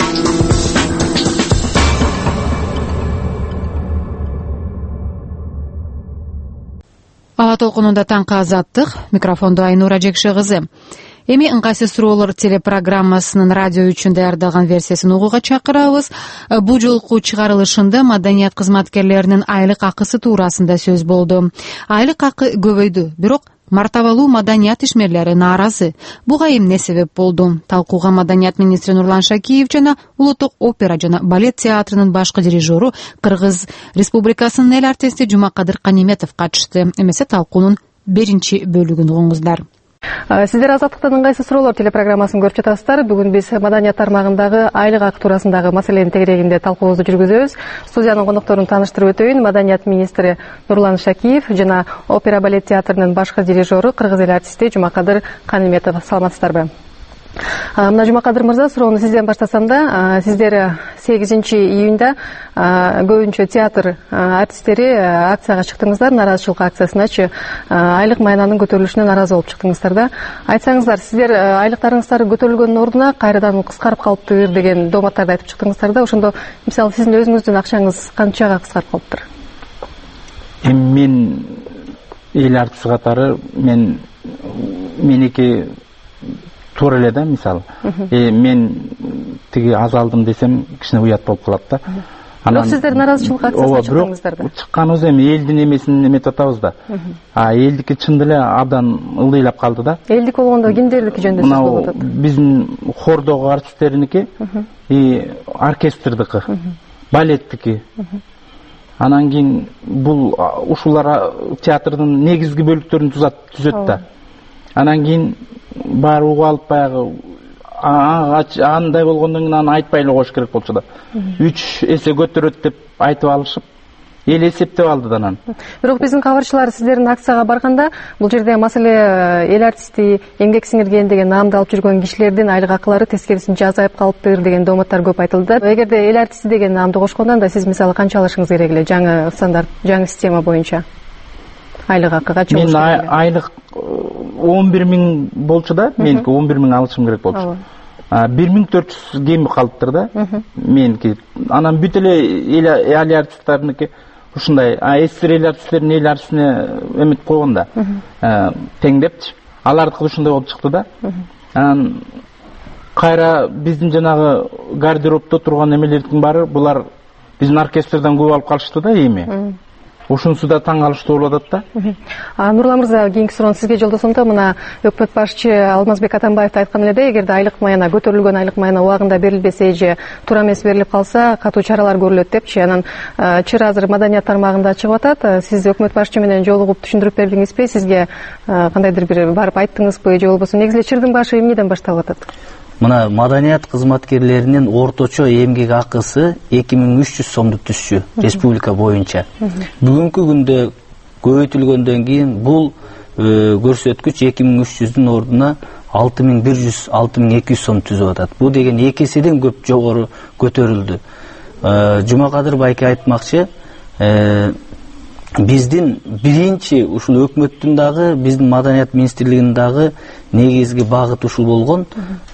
Ала толкунунда таңкы Азаттык, микрофондо Айнура Жекше кызы. Эми ыңгайсыз суроолор телепрограммасынын радио үчүн даярдалган версиясын угууга чакырабыз. Бул жолку чыгарылышында маданият кызматкерлеринин айлык акысы туурасында сөз болду. Айлык акы көбөйдү, бирок мартабалуу маданият ишмерлери нааразы. Буга эмне себеп болду? Талкууга маданият министри Нурлан Шакиев жана Улуттук опера жана балет театрынын башкы дирижеру, Кыргыз Республикасынын эл артисти Жумакадыр Каниметов катышты. Эмесе талкуунун биринчи бөлүгүн угуңуздар. Сиздер Азаттыктан ыңгайсыз суроолор телепрограммасын көрүп жатасыздар. Бүгүн биз маданият тармагындагы айлык акы туурасындагы маселенин тегерегинде талкуубузду жүргүзөбүз. Студиянын кондокторун тааныштырып өтөйүн. Маданият министри Нурлан Шакиев жана опера балет театрынын башкы дирижеру, Кыргыз эл артисти Жумакадыр Каниметов. Саламатсыздарбы? Мына Жумакадыр мырза, суроону сизден баштасам да, сиздер сегизинчи июнда көбүнчө театр артисттери акцияга чыктыңыздар, нааразычылык акциясыначы айлык маянанын көтөрүлүшүнө нааразы болуп чыктыңыздар да. Айтсаңыздар, сиздер айлыктарыңыздар көтөрүлгөндүн ордуна кайрадан кыскарып калыптыр деген дооматтарды айтып чыктыңыздар да. Ошондо мисалы сиздин өзүңүздүн акчаңыз канчага кыскарып калыптыр? Эми мен эл артисти катары мен меники туура эле да, мисалы. Э мен тиги аз алдым десем кичине уят болуп калат да. Анан сиздер нааразычылык акциясына чыктыңыздар да. Чыкканыбыз эми элдин эмесин эметип атабыз да. А элдики чын эле абдан ылдыйлап калды да. Элдик болгондо кимдердики жөнүндө сөз болуп атат? Биздин хордогу артисттериники и оркестрдики, балеттики. Анан кийин бул ушулар театрдын негизги бөлүктөрүн түзөт да. Анан кийин баары угуп алып баягы андай болгондон кийин аны айтпай эле коюш керек болчу да. үч эсе көтөрөт деп айтып алышып, эл эсептеп алды да анан. Бирок биздин кабарчылар сиздердин акцияга барганда бул жерде маселе эл артисти, эмгек сиңирген деген наамды алып жүргөн кишилердин айлык акылары тескерисинче азайып калыптыр деген дооматтар көп айтылды. Эгерде эл артисти деген наамды кошкондо анда сиз мисалы канча алышыңыз керек эле жаңы стандарт, жаңы система боюнча? Айлык акы кача болуш керек? Мен айлык он бир миң болчу да, меники он бир миң алышым керек болчу. бир миң төрт жүз кеми калыптыр да меники. Анан бүт эле эл артисттарыныкы ушундай, а эсир эл артисттерин эл артистине эметип койгон да. Теңдепчи. Алардыкы ушундай болуп чыкты да. Анан кайра биздин жанагы гардеробдо турган эмелердин баары булар биздин оркестрден көп алып калышты да эми. ошонусу да таң калыштуу болуп атат да. Нурлан мырза, кийинки суроону сизге жолдосомдо, мына өкмөт башчы Алмазбек Атамбаев айткан эле, эгерде айлык майына, көтөрүлгөн айлык майына убагында берилбесе же туура эмес берилип калса, катуу чаралар көрүлөт депчи. Анан чыр азыр маданият тармагында чыгып атат. Сиз өкмөт башчы менен жолугуп түшүндүрүп бердиңизби? Сизге кандайдыр бир барып айттыңызбы же болбосо негизи эле чырдын башы эмнеден башталып атат? Мына маданият кызматкерлеринин орточо эмгек акысы эки миң үч жүз сомду түзчү республика боюнча. Бүгүнкү күндө көбөйтүлгөндөн кийин бул көрсөткүч эки миң үч жүздүн ордуна алты миң бир жүз алты миң эки жүз сом түзүп атат. Бул деген эки эседен көп жогору көтөрүлдү. Жумакадыр байке айтмакчы, биздин биринчи ушул өкмөттүн дагы, биздин маданият министрлигинин дагы негизги багыты ушул болгон,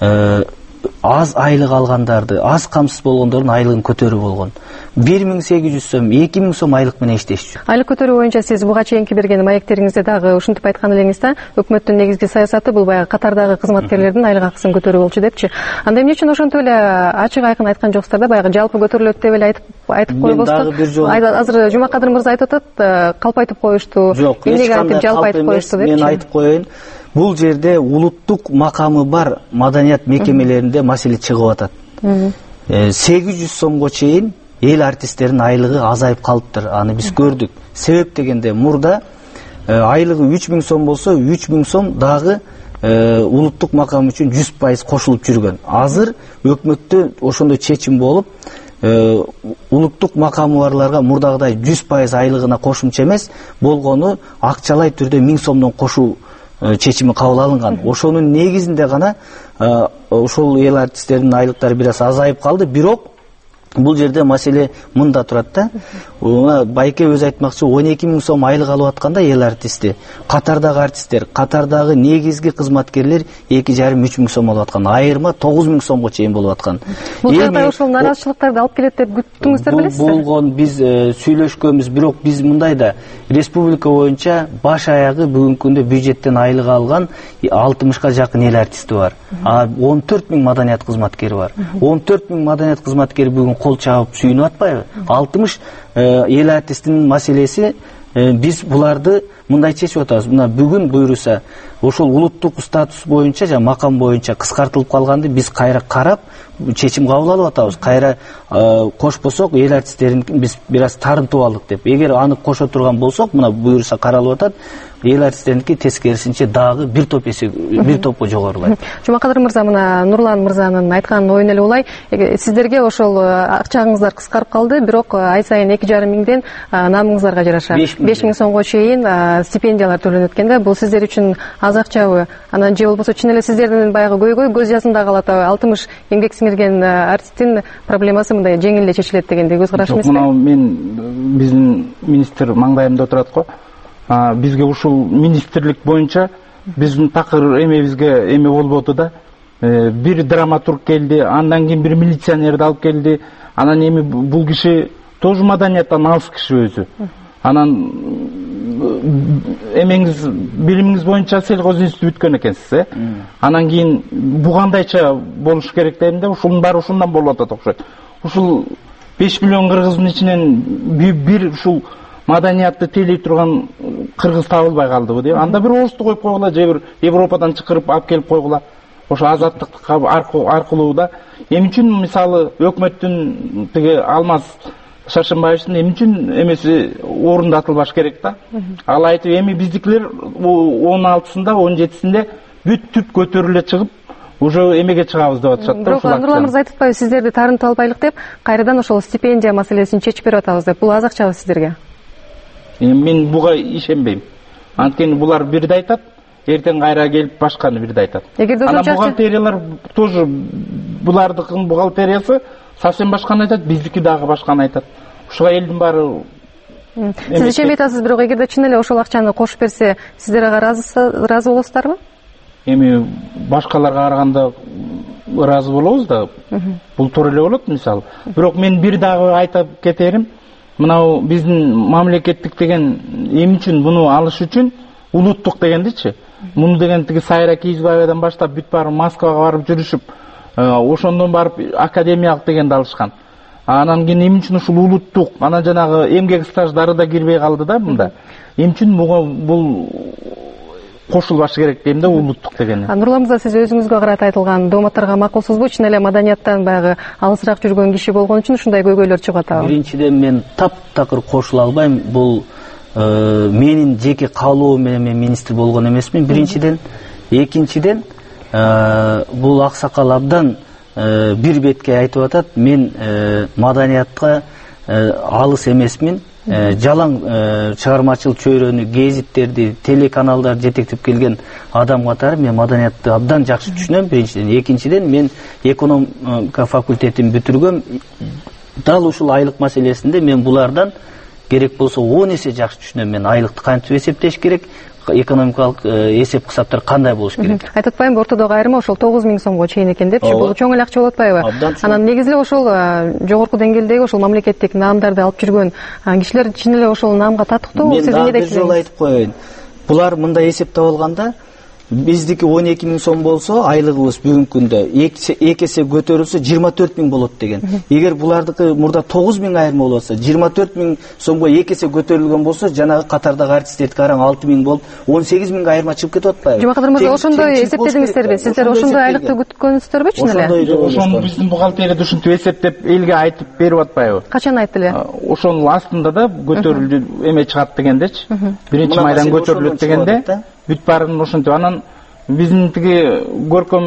аз айлык алгандарды, аз камсыз болгондордун айлыгын көтөрүү болгон. бир миң сегиз жүз сом, эки миң сом айлык менен иштешчү. Айлык көтөрүү боюнча сиз буга чейинки берген маектериңизде дагы ушинтип айткан элеңиз да, өкмөттүн негизги саясаты бул баягы катардагы кызматкерлердин айлык акысын көтөрүү болчу депчи. Анда эмне үчүн ошентип эле ачык айкын айткан жоксуздар да, баягы жалпы көтөрүлөт деп эле айтып айтып койбосту. Азыр Жумакадыр мырза айтып атат, калпайтып коюшту. Эмнеге айтып жалпайтып коюшту депчи. Мен айтып коеюн. Бул жерде улуттук макамы бар маданият мекемелеринде маселе чыгып атат. сегиз жүз сомго чейин эл артисттеринин айлыгы азайып калыптыр. Аны биз көрдүк. Себеп дегенде мурда айлыгы үч миң сом болсо, үч миң сом дагы улуттук макам үчүн жүз пайыз кошулуп жүргөн. Азыр өкмөттө ошондой чечим болуп, улуттук макамы барларга мурдагыдай жүз пайыз айлыгына кошумча эмес, болгону акчалай түрдө миң сомдон кошуу чечими кабыл алынган. Ошонун негизинде гана ошол эл артисттеринин айлыктары бир аз азайып калды. Бирок бул жерде маселе мында турат да. Байке өзү айтмакчы, он эки миң сом айлык алып атканда эл артисти, катардагы артисттер, катардагы негизги кызматкерлер эки жарым үч миң сом алып аткан. Айырма тогуз миң сомго чейин болуп аткан. Бул жагдай ошол наразычылыктарды алып келет деп күттүңүздөр белесизби? Болгон биз сүйлөшкөнбүз, бирок биз мындай да республика боюнча баш аягы бүгүнкү күндө бюджеттен айлык алган алтымышка жакын эл артисти бар. он төрт миң маданият кызматкери бар. он төрт миң маданият кызматкери бүгүн кол чабып сүйүнүп атпайбы? алтымыш эл артистинин маселеси, биз буларды мындай чечип атабыз. Мына бүгүн буйруса ошол улуттук статус боюнча жана макам боюнча кыскартылып калганды биз кайра карап чечим кабыл алып атабыз. Кайра кошпосок эл артисттерин биз бир аз тарынтып алдык деп. Эгер аны кошо турган болсок, мына буйруса каралып атат, эл артисттеринки тескерисинче дагы бир топ эсе бир топко жогорулайт. Жумакадыр мырза, мына Нурлан мырзанын айткан оюн эле улай, сиздерге ошол акчаңыздар кыскарып калды, бирок ай сайын эки жарым миңден намыңыздарга жараша беш миң сомго чейин стипендиялар төлөнөт экен да. Бул сиздер үчүн аз акчабы? Анан же болбосо чын эле сиздердин баягы көйгөй көз жасында калат, алтымыш эмгек сиңирген артисттин проблемасы мындай жеңил эле чечилет дегендей көз караш эмеспи? Мына мен биздин министр маңдайымда отурат го. Бизге ушул министрлик боюнча биздин такыр эмебизге эме болбоду да. Бир драматург келди, андан кийин бир милиционерди алып келди. Анан эми бул киши тоже маданияттан алыс киши өзү. Анан эмеңиз, билимиңиз боюнча сельхоз институт бүткөн экенсиз, э? Анан кийин бу кандайча болуш керек дейм да, ушунун баары ушундан болуп атат окшойт. Ушул беш миллион кыргыздын ичинен бир ушул маданиятты тейлей турган кыргыз табылбай калдыбы деп. Анда бир орусту коюп койгула, же бир Европадан чакырып алып келип койгула. Ошо азаттык аркылуу да. Эмне үчүн мисалы өкмөттүн тиги Алмаз Шаршымбаевдин эмне үчүн эмеси орундатылбаш керек да. Ал айтып, эми биздикилер он алтысында, он жетисинде бүт түп көтөрүлө чыгып, уже эмеге чыгабыз деп атышат да. Бирок Нурлан мырза айтып атпайбы, сиздерди тарынтып албайлык деп, кайрадан ошол стипендия маселесин чечип берип атабыз деп. Бул аз акчабы сиздерге? Мен буга ишенбейм. Анткени булар бирди айтат, эртең кайра келип башканы бирди айтат. Анан бухгалтериялар тоже булардыкын бухгалтериясы совсем башканы айтат, биздики дагы башканы айтат. Ушуга элдин баары Сиз ишенбей атасыз, бирок эгерде чын эле ошол акчаны кошуп берсе, сиздер ага ыраазы болосуздарбы? Эми башкаларга караганда ыраазы болобуз да. Бул туура эле болот мисалы. Бирок мен бир дагы айтып кетерим. Мынау биздин мамлекеттик деген эмне үчүн буну алыш үчүн улуттук дегендичи. Муну деген тиги Сайра Кийизбаевадан баштап бүт баары Москвага барып жүрүшүп, ошондон барып академиялык дегенди алышкан. Анан кийин эмне үчүн ушул улуттук анан жанагы эмгек стаждары да кирбей калды да мында. Эмне үчүн бул кошулбашы керек дейм да, улуттук деген. Нурлан мырза, сиз өзүңүзгө карата айтылган дооматтарга макулсузбу? Чын эле маданияттан баягы алысыраак жүргөн киши болгон үчүн ушундай көйгөйлөр чыгып атабы? Биринчиден мен таптакыр кошула албайм. Бул менин жеке каалоом менен мен министр болгон эмесмин. Биринчиден, экинчиден бул аксакал абдан бир бетке айтып атат. Мен маданиятка алыс эмесмин. Жалаң чыгармачыл чөйрөнү, гезиттерди, телеканалдарды жетектеп келген адам катары мен маданиятты абдан жакшы түшүнөм. Биринчиден, экинчиден мен экономика факультетин бүтүргөм. Дал ушул айлык маселесинде мен булардан керек болсо он эсе жакшы түшүнөм. Мен айлыкты кантип эсептеш керек, экономикалык эсеп кысаптар кандай болуш керек. Айтып атпаймынбы, ортодогу айырма ошол тогуз миң сомго чейин экен депчи. Бул чоң эле акча болуп атпайбы? Анан негизи эле ошол жогорку деңгээлдеги ошол мамлекеттик наамдарды алып жүргөн кишилер чын эле ошол наамга татыктуу. Мен дагы бир жолу айтып коеюн. Булар мындай эсептеп алганда биздики он эки миң сом болсо, айлыгыбыз бүгүнкү күндө эки эсе көтөрүлсө жыйырма төрт миң болот деген. Эгер булардыкы мурда тогуз миң айырма болуп атса, жыйырма төрт миң сомго эки эсе көтөрүлгөн болсо, жанагы катардагы артисттердики караң алты миң болуп, он сегиз миңге айырма чыгып кетип атпайбы? Жумакадыр мырза, ошондой эсептедиңиздерби? Сиздер ошондой айлыкты күткөнүңүздөрбү чын эле? Ошону биздин бухгалтерия ушинтип эсептеп элге айтып берип атпайбы? Качан айтты эле? Ошонун астында да көтөрүлдү, эме чыгат дегендечи. Биринчи майдан көтөрүлөт дегенде бүт баарын ошентип анан биздин тиги көркөм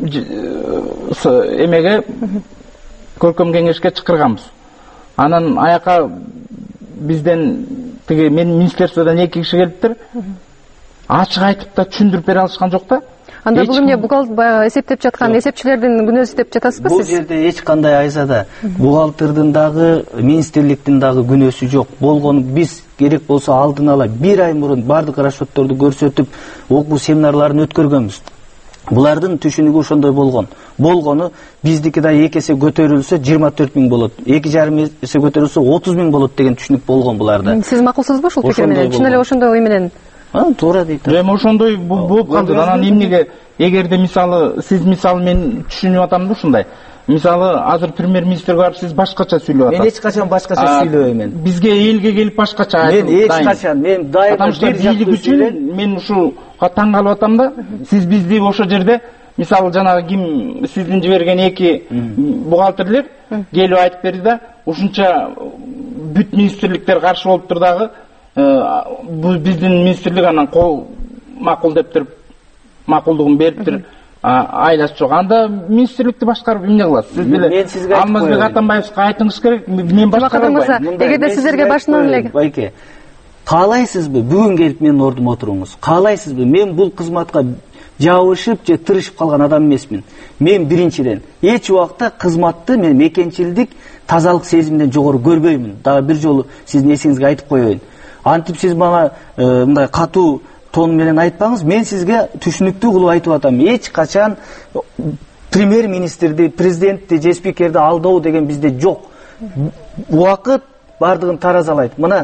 эмеге көркөм кеңешке чакырганбыз. Анан аяка бизден тиги мен министерстводон эки киши келиптир. Ачык айтып да түшүндүрүп бере алышкан жок да. Анда бул эмне бухгалтер эсептеп жаткан эсепчилердин күнөөсү деп жатасызбы сиз? Бул жерде эч кандай айзада бухгалтердин дагы, министрликтин дагы күнөөсү жок. Болгону биз керек болсо алдын ала бир ай мурун бардык расчетторду көрсөтүп, окуу семинарларын өткөргөнбүз. Булардын түшүнүгү ошондой болгон. Болгону биздики да эки эсе көтөрүлсө жыйырма төрт миң болот, эки жарым эсе көтөрүлсө отуз миң болот деген түшүнүк болгон буларда. Сиз макулсузбу ушул пикир менен? Чын эле ошондой ой менен? А, туура дейт. Эми ошондой болуп калды. Анан эмнеге эгерде мисалы сиз мисалы мен түшүнүп атам да ушундай. Мисалы азыр премьер-министрге барып сиз башкача сүйлөп атасыз. Мен эч качан башкача сүйлөбөйм. Бизге элге келип башкача айтып. Мен эч качан, мен дайыма бир бийлик үчүн мен ушуга таң калып атам да. Сиз бизди ошо жерде мисалы жанагы ким сиздин жиберген эки бухгалтерлер келип айтып берди да, ушунча бүт министрликтер каршы болуп тур дагы бул биздин министрлик анан кол макул деп туруп макулдугун бериптир. Айласы жок. Анда министрликти башкарып эмне кыласыз? Сиз деле Алмазбек Атамбаевга айтыңыз керек. Мен башкара албайм. Эгерде сиздерге башынан эле байке каалайсызбы бүгүн келип менин ордума отуруңуз? Каалайсызбы? Мен бул кызматка жабышып же тырышып калган адам эмесмин. Мен биринчиден эч убакта кызматты мен мекенчилдик, тазалык сезиминен жогору көрбөймүн. Дагы бир жолу сиздин эсиңизге айтып коеюн. Антип сиз мага мындай катуу тон менен айтпаңыз, мен сизге түшүнүктүү кылып айтып атам. Эч качан премьер-министрди, президентти же спикерди алдоо деген бизде жок. Убакыт бардыгын таразалайт. Мына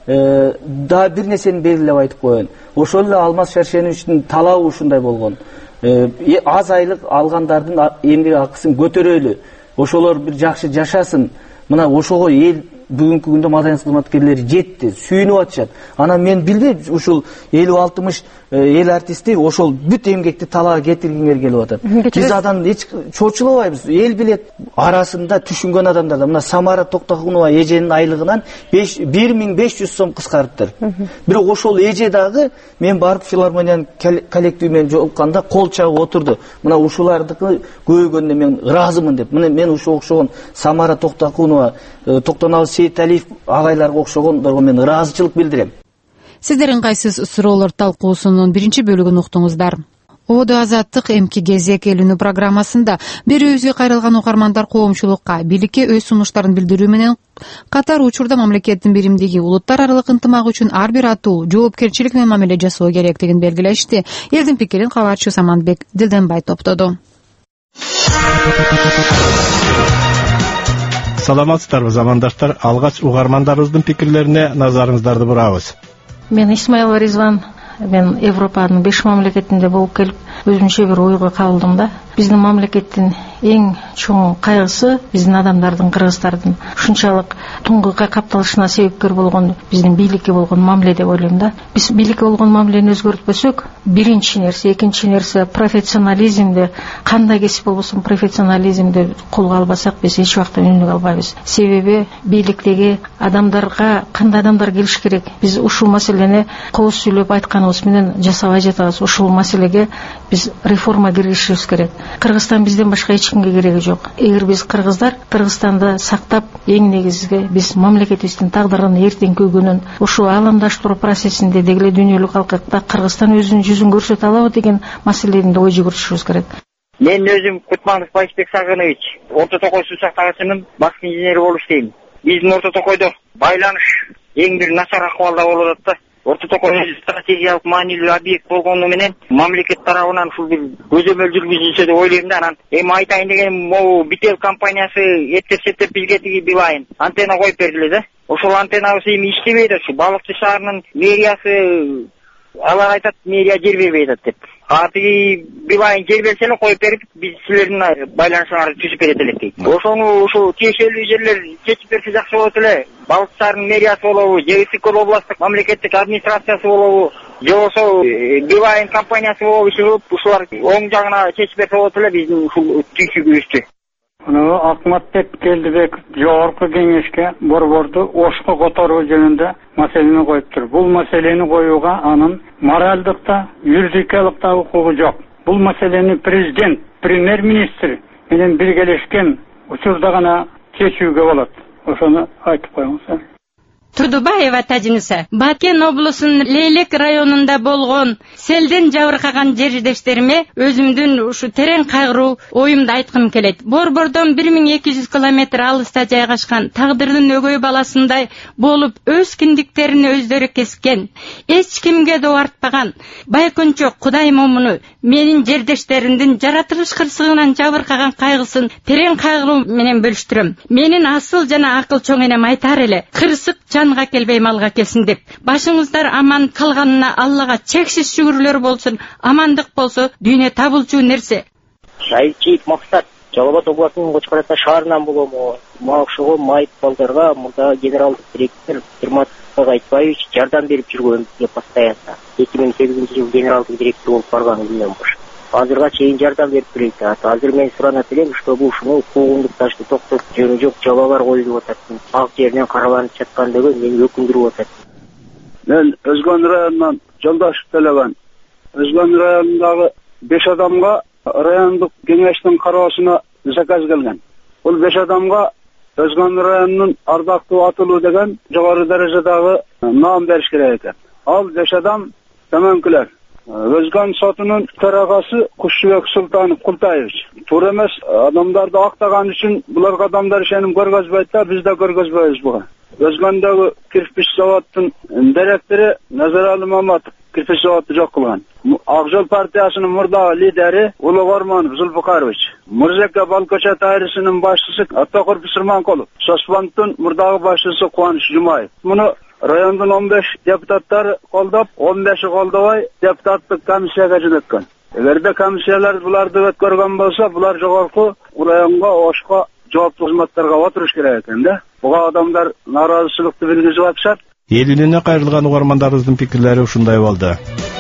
да бир нерсени белгилеп айтып коеюн. Ошол эле Алмаз Шаршеновичтин талабы ушундай болгон. Аз айлык алгандардын эмгек акысын көтөрөлү. Ошолор бир жакшы жашасын. Мына ошого эл бүгүнкү күндө маданият кызматкерлери жетти, сүйүнүп атышат. Анан мен билбейм, ушул элүү алтымыш эл артисти ошол бүт эмгекти талаага кетиргиңер келип атат. Биз адам эч чочулабайбыз. Эл билет арасында түшүнгөн адамдар да. Мына Самара Токтогунова эженин айлыгынан бир миң беш жүз сом кыскарыптыр. Бирок ошол эже дагы мен барып филармониянын коллективи менен жолукканда кол чабып отурду. Мына ушулардыкы көбөйгөнүнө мен ыраазымын деп. Мына мен ушул окшогон Самара Токтогунова, Токтонабыз Сейиталиев агайларга окшогондорго мен ыраазычылык билдирем. Сиздер ыңгайсыз суроолор талкуусунун биринчи бөлүгүн уктуңуздар. Ободо азаттык эмки кезек элүүнү программасында берүүбүзгө кайрылган угармандар коомчулукка бийликке өз сунуштарын билдирүү менен катар учурда мамлекеттин биримдиги улуттар аралык ынтымак үчүн ар бир атуу жоопкерчилик менен мамиле жасоо керектигин белгилешти. Элдин пикирин кабарчы Саманбек Дилденбай топтоду. Саламатсыздарбы замандаштар, алгач угармандарыбыздын пикирлерине назарыңыздарды бурабыз. Мен Исмаилова Ризван, мен Европанын беш мамлекетинде болуп келип, өзүмчө бир ойго кабылдым да. Биздин мамлекеттин эң чоң кайгысы биздин адамдардын, кыргыздардын ушунчалык туңгукка капталышына себепкер болгон биздин бийликке болгон мамиле деп ойлойм да. Биз бийликке болгон мамилени өзгөртпөсөк, биринчи нерсе, экинчи нерсе профессионализмди, кандай кесип болбосун профессионализмди колго албасак, биз эч убакта өнүгө албайбыз. Себеби бийликтеги адамдарга кандай адамдар келиш керек. Биз ушул маселени кооз сүйлөп айтканыбыз менен жасабай жатабыз. Ушул маселеге биз реформа киргизишибиз керек. Кыргызстан бизден башка эч кимге кереги жок. Эгер биз кыргыздар Кыргызстанды сактап, эң негизги биз мамлекетибиздин тагдырын, эртеңки күнүн ушул ааламдаштыруу процессинде дегеле дүйнөлүк алкакта Кыргызстан өзүнүн жүзүн көрсөтө алабы деген маселени ой жүгүртүшүбүз керек. Мен өзүм Кутманов Байшбек Сагынович, Орто Токой суу сактагычынын баш инженери болуп иштейм. Биздин Орто Токойдо байланыш эң бир начар акыбалда болуп атат да. Орто Токой стратегиялык маанилүү объект болгону менен мамлекет тарабынан ушул бир көзөмөл жүргүзүлсө деп ойлойм да. Анан эми айтайын дегеним, могу Бител компаниясы эптеп-септеп бизге тиги билайын антенна коюп бердиле да. Ошол антеннабыз эми иштебейт, ушу Балыкчы шаарынын мэриясы алар айтат, мэрия жер бербей атат деп. А тиги билайын жер берсе эле коюп берип, биз силердин байланышыңарды түзүп берет элек дейт. Ошону ушул тиешелүү жерлер чечип берсе жакшы болот эле. Балыкчы шаарынын мэриясы болобу, же Ысыккөл областтык мамлекеттик администрациясы болобу, же болбосо билайын компаниясы болобу, ишинип ушулар оң жагына чечип берсе болот эле биздин ушул түйшүгүбүздү. Акматбек Келдибеков жогорку кеңешке борборду Ошко которуу жөнүндө маселени коюптур. Бул маселени коюуга анын моралдык да, юридикалык да укугу жок. Бул маселени президент, премьер-министр менен биргелешкен учурда гана чечүүгө болот. Ошону айтып коюңуз. Турдубаева Тажиниса, Баткен облусунун Лейлек районунда болгон селден жабыркаган жердештериме өзүмдүн ушу терең кайгыруу оюмду айткым келет. Борбордон бир миң эки жүз километр алыста жайгашкан тагдырдын өгөй баласындай болуп өз киндиктерин өздөрү кескен, эч кимге да артпаган Байкончок Кудай момуну менин жердештеримдин жаратылыш кырсыгынан жабыркаган кайгысын терең кайгыруу менен бөлүштүрөм. Менин асыл жана акыл чоң энем айтар эле, кырсык жанга келбей малга келсин деп. Башыңыздар аман калганына Аллага чексиз шүгүрлөр болсун. Амандык болсо дүйнө табылчу нерсе. Шайчиев Максат, Жалал Абад областынын Кочкор Ата шаарынан болом. Мага окшогон майып балдарга мурда генералдык директор Ирмат Айтбаевич жардам берип жүргөн деп постоянно. эки миң сегизинчи жылы генералдык директор болуп барган күнүнөн баштап азырга чейин жардам берип келет. Азыр мен суранат элем, чтобы ушуну куугундук ташты токтотуп, жөнү жок жабалар коюлуп атат. Ак жеринен караланып жаткандыгы мени өкүндүрүп атат. Мен Өзгөн районунан Жолдошев Төлөгөн. Өзгөн районундагы беш адамга райондук кеңештин кароосуна заказ келген. Бул беш адамга Өзгөн районунун ардактуу атылуу деген жогору даражадагы наам бериш керек экен. Ал беш адам төмөнкүлөр. Өзгөн сотунун төрагасы Кушубек Султанов Култаевич. Туура эмес, адамдарды актаган үчүн буларга адамдар ишеним көргөзбөйт да, биз да көргөзбөйбүз буга. Өзгөндөгү кирпич заводдун директору Назаралы Маматов кирпич заводду жок кылган. Ак Жол партиясынын мурдагы лидери Улуг Ормонов Зулфукарович. Мырзака Балкоча дайресинин башчысы Атакур Писырманкулов. Сосбанктын мурдагы башчысы Кубаныч Жумаев. Муну райондун он беш депутаттары колдоп, он беши колдобой депутаттык комиссияга жөнөткөн. Эгерде комиссиялар буларды өткөргөн болсо, булар жогорку районго, Ошко жооптуу кызматтарга отуруш керек экен да. Буга адамдар нааразычылыкты билдирип атышат. Эл элине кайрылган угармандарыбыздын пикирлери ушундай болду.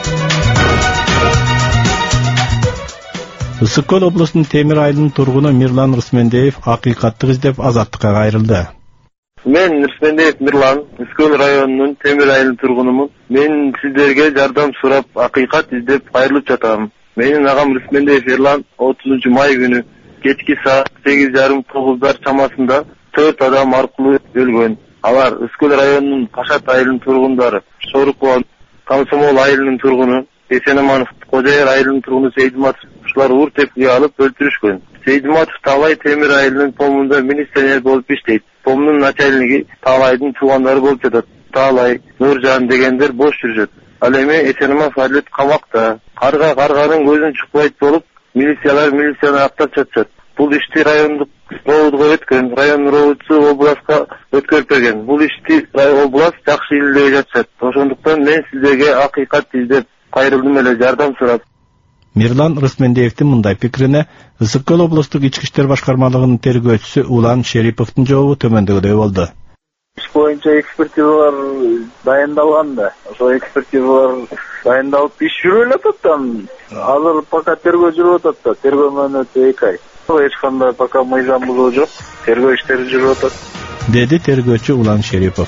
Ысыккөл облусунун Темир айылынын тургуну Мирлан Рысмендеев акыйкатты издеп азаттыкка кайрылды. Мен Рысмендеев Мирлан, Ысыккөл районунун Темир айылынын тургунумун. Мен сиздерге жардам сурап, акыйкат издеп кайрылып жатам. Менин агам Рысмендеев Ерлан отузунчу май күнү кечки саат сегиз жарым тогуздар чамасында төрт адам аркылуу өлгөн. Алар Ысыккөл районунун Кашат айылынын тургундары, Шорукова Комсомол айылынын тургуну, Эсенаманов Кожоер айылынын тургуну Сейдиматов. Ушулар уур тепкиге алып өлтүрүшкөн. Сейдиматов Талай Темир айылынын помунда милиционер болуп иштейт. Помунун начальниги Талайдын туугандары болуп жатат. Талай, Нуржан дегендер бош жүрүшөт. Ал эми Эсенаманов Адилет камакта. Карга карганын көзүн чукпайт болуп, милициялар милицияны актап жатышат. Бул ишти райондук роудго өткөн, район роудчу областка өткөрүп берген. Бул ишти област жакшы илдей жатышат. Ошондуктан мен сиздерге акыйкат издеп кайрылдым эле, жардам сурап. Мирлан Рысмендеевдин мындай пикирине Ысык Көл облустук ички иштер башкармалыгынын тергөөчүсү Улан Шериповдун жообу төмөндөгүдөй болду. Иш боюнча экспертизалар дайындалган да. Ошол экспертизалар дайындалып иш жүрүп эле атат. Азыр пока тергөө жүрүп атат да. Тергөө мөөнөтү эки ай. Эч кандай пока мыйзам бузуу жок. Тергөө иштери жүрүп атат, деди тергөөчү Улан Шерипов.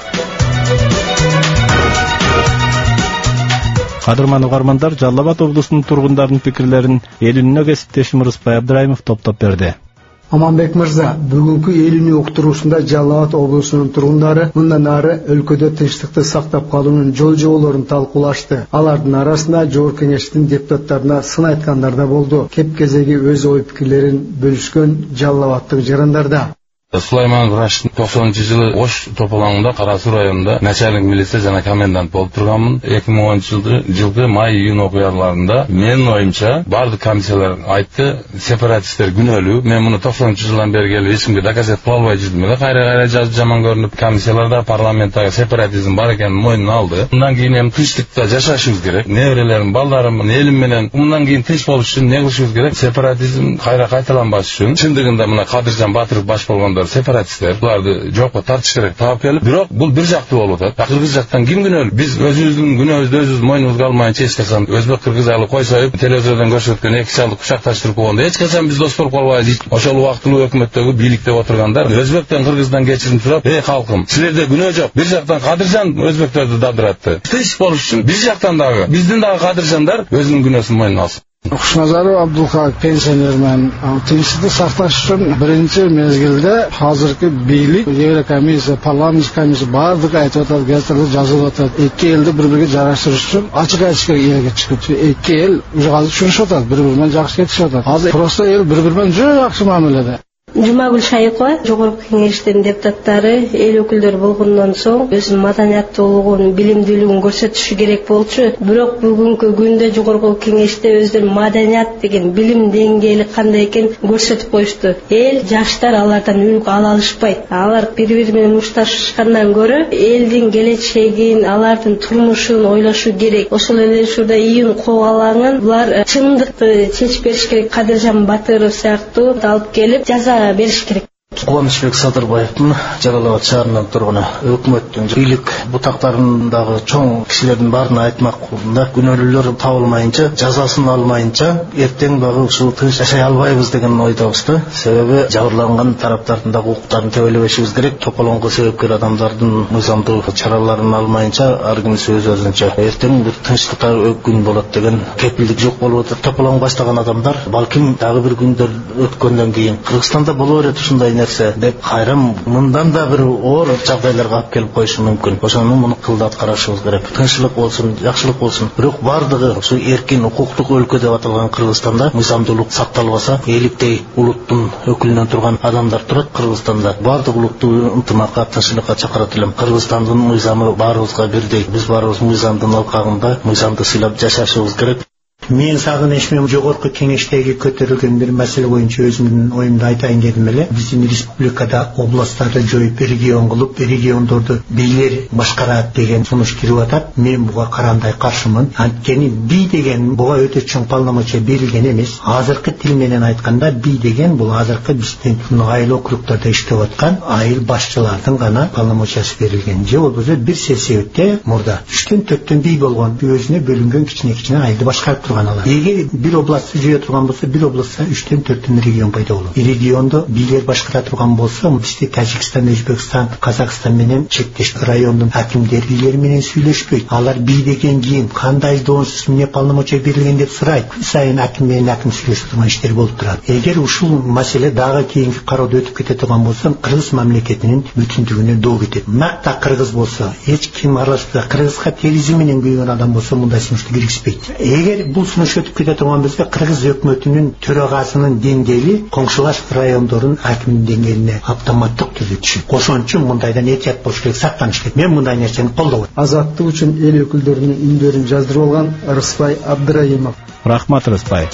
Кадырман угармандар, Жалал Абад облусунун тургундарынын пикирлерин элүүнүнө кесиптешим Рыспай Абдраимов топтоп берди. Аманбек мырза, бүгүнкү элүүнү уктуруусунда Жалал Абад облусунун тургундары мындан ары өлкөдө тынчтыкты сактап калуунун жол жоболорун талкуулашты. Алардын арасында Жогорку Кеңештин депутаттарына сын айткандар да болду. Кеп кезеги өз ой пикирлерин бөлүшкөн Жалал Абадтык жарандарда. Сулайманов Рашид токсонунчу жылы Ош Тополаңында, Кара Суу районунда начальник милиция жана комендант болуп турганмын. эки миң онунчу жылкы май-июнь окуяларында менин оюмча бардык комиссиялар айтты, сепаратисттер күнөөлүү. Мен муну токсонунчу жылдан бери келип эч кимге доказать кыла албай жүрдүм эле. Кайра-кайра жазып жаман көрүнүп, комиссияларда парламенттагы сепаратизм бар экенин мойнуна алды. Мындан кийин эми тынчтыкта жашашыбыз керек. Неберелерим, балдарым, элим менен мындан кийин тынч болуш үчүн не кылышыбыз керек? Сепаратизм кайра кайталанбаш үчүн чындыгында мына Кадыржан Батыров баш болгондор сепаратисттер, буларды жокко тартыш керек, таап келип, бирок бул бир жактуу болуп атат. Кыргыз жактан ким күнөөлүү? Биз өзүбүздүн күнөөбүздү өзүбүз мойнубузга алмайынча эч качан өзбек кыргыз айлы кой союп, телевизордон көрсөткөн эки чалды кучакташтырып койгондо эч качан биз дос болуп калбайбыз. Ошол убактылуу өкмөттөгү бийликте отургандар өзбектен кыргыздан кечирим сурап, "Эй калкым, силерде күнөө жок." Бир жактан Кадыржан өзбектөрдү дадыратты. Тынч болуш үчүн бир жактан дагы биздин дагы Кадыржандар өзүнүн күнөөсүн мойнуна алсын. Кушназаров Абдулхак пенсионермен. Тынчтыкты сакташ үчүн биринчи мезгилде азыркы бийлик, Еврокомиссия, парламент комиссия баардыгы айтып атат, газеттерде жазылып атат. Эки элди бири-бириге жараштырыш үчүн ачык айтыш керек элге чыгып. Эки эл уже азыр түшүнүшүп атат, бири-бири менен жакшы кетишип атат. Азыр просто эл бири-бири менен жөө жакшы мамиледе. Жумагүл Шайыкова, Жогорку Кеңештин депутаттары, эл өкүлдөрү болгондон соң өзүнүн маданияттуулугун, билимдүүлүгүн көрсөтүшү керек болчу. Бирок бүгүнкү күндө Жогорку Кеңеште өздөрүнүн маданият деген билим деңгээли кандай экен көрсөтүп коюшту. Эл, жаштар алардан үлгү ала алышпайт. Алар бири-бири менен ушташкандан көрө элдин келечегин, алардын турмушун ойлошу керек. Ошол эле учурда июнь кобалаңын булар чындыкты чечип бериш керек. Кадыржан Батыров сыяктуу алып келип жаза бериш керек. Кубанычбек Садырбаевдин Жалал Абад шаарынын тургуну, өкмөттүн бийлик бутактарындагы чоң кишилердин баарына айтмакмында, күнөөлүүлөр табылмайынча, жазасын алмайынча эртең дагы ушул тынч жашай албайбыз деген ойдобуз да. Себеби жабырланган тараптардын дагы укуктарын тебелебешибиз керек. Тополоңго себепкер адамдардын мыйзамдуу чараларын алмайынча, ар кимиси өз өзүнчө эртең бир тынчтыкта күн болот деген кепилдик жок болуп атат. Тополоң баштаган адамдар балким дагы бир күндөр өткөндөн кийин Кыргызстанда боло берет ушундай деп кайрам мындан да бир оор жагдайларга алып келип коюшу мүмкүн. Ошону муну кылдат карашыбыз керек. Тынччылык болсун, жакшылык болсун. Бирок бардыгы ушу эркин укуктук өлкө деп аталган Кыргызстанда мыйзамдуулук сакталбаса, эликтей улуттун өкүлүнөн турган адамдар турат Кыргызстанда. Бардык улуттуу ынтымакка, тынччылыкка чакырат элем. Кыргызстандын мыйзамы баарыбызга бирдей. Биз баарыбыз мыйзамдын алкагында мыйзамды сыйлап жашашыбыз керек. Мен сагынычым Жогорку Кеңештеги көтөрүлгөн бир маселе боюнча өзүмдүн оюмду айтайын дедим эле. Биздин республикада областтарды жоюп, регион кылып, региондорду бийлер башкарат деген сунуш кирип атат. Мен буга карандай каршымын. Анткени бий деген буга өтө чоң полномочия берилген эмес. Азыркы тил менен айтканда бий деген бул азыркы биздин айыл округдарда иштеп аткан айыл башчылардын гана полномочиясы берилген. Же болбосо бир сессиябетте мурда үчтөн төрттөн бий болгон, өзүнө бөлүнгөн кичине-кичине айылды башкарып турган. Эгер бир областты жыя турган болсо, бир областта үчтөн төрттөн регион пайда болот. Регионду бийлер башкара турган болсо, бизде Тажикстан, Өзбекстан, Казакстан менен чектеш райондун акимдери бийлер менен сүйлөшпөйт. Алар бий деген ким, кандай доонсуз эмне полномочия берилген деп сурайт. Күн сайын аким менен аким сүйлөшүп турган иштер болуп турат. Эгер ушул маселе дагы кийинки кароодо өтүп кете турган болсо, Кыргыз мамлекетинин бүтүндүгүнө доо кетет. Макта Кыргыз болсо, эч ким аралашпайт. Кыргызга терроризм менен күйгөн адам болсо, мындай сунушта киргизбейт. Эгер бул сунуш өтүп кете турган болсо, Кыргыз өкмөтүнүн төрагасынын деңгээли коңшулаш райондордун акимдин деңгээлине автоматтык түрдө түшөт. Ошон мындайдан этият болуш керек, сактаныш керек. Мен мындай нерсени колдойм. Азаттык үчүн эл өкүлдөрүнүн үндөрүн жаздырып алган Рыспай Абдраимов. Рахмат Рыспай.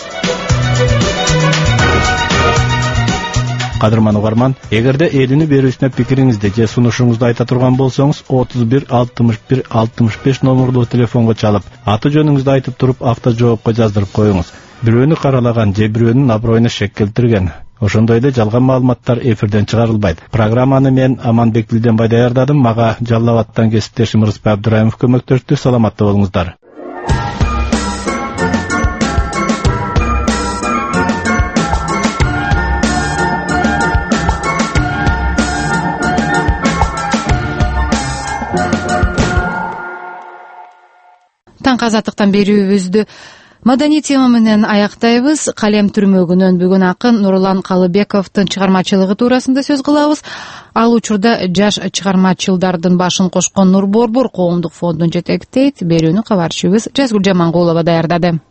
Кадырман угарман, эгерде элүүнү берүүсүнө пикириңизди же сунушуңузду айта турган болсоңуз, отуз бир алтымыш бир алтымыш беш номерлуу телефонго чалып, аты жөнүңүздү айтып туруп автожоопко жаздырып коюңуз. бирөөнү каралаган же бирөөнүн аброюна шек келтирген. Ошондой эле жалган маалыматтар эфирден чыгарылбайт. Программаны мен Аманбек Билденбай даярдадым. Мага Жалал Абадтан кесиптешим Рыспай Абдырайымов көмөктөштү. Саламатта болуңуздар. Таңкы азаттыктан берүүбүздү маданий тема менен аяктайбыз. Калем түрмөгүнөн бүгүн акын Нурлан Калыбековдун чыгармачылыгы туурасында сөз кылабыз. Ал учурда жаш чыгармачылдардын башын кошкон Нур Борбор коомдук фондун жетектейт. Берүүнү кабарчыбыз Жазгүл Жамангулова даярдады.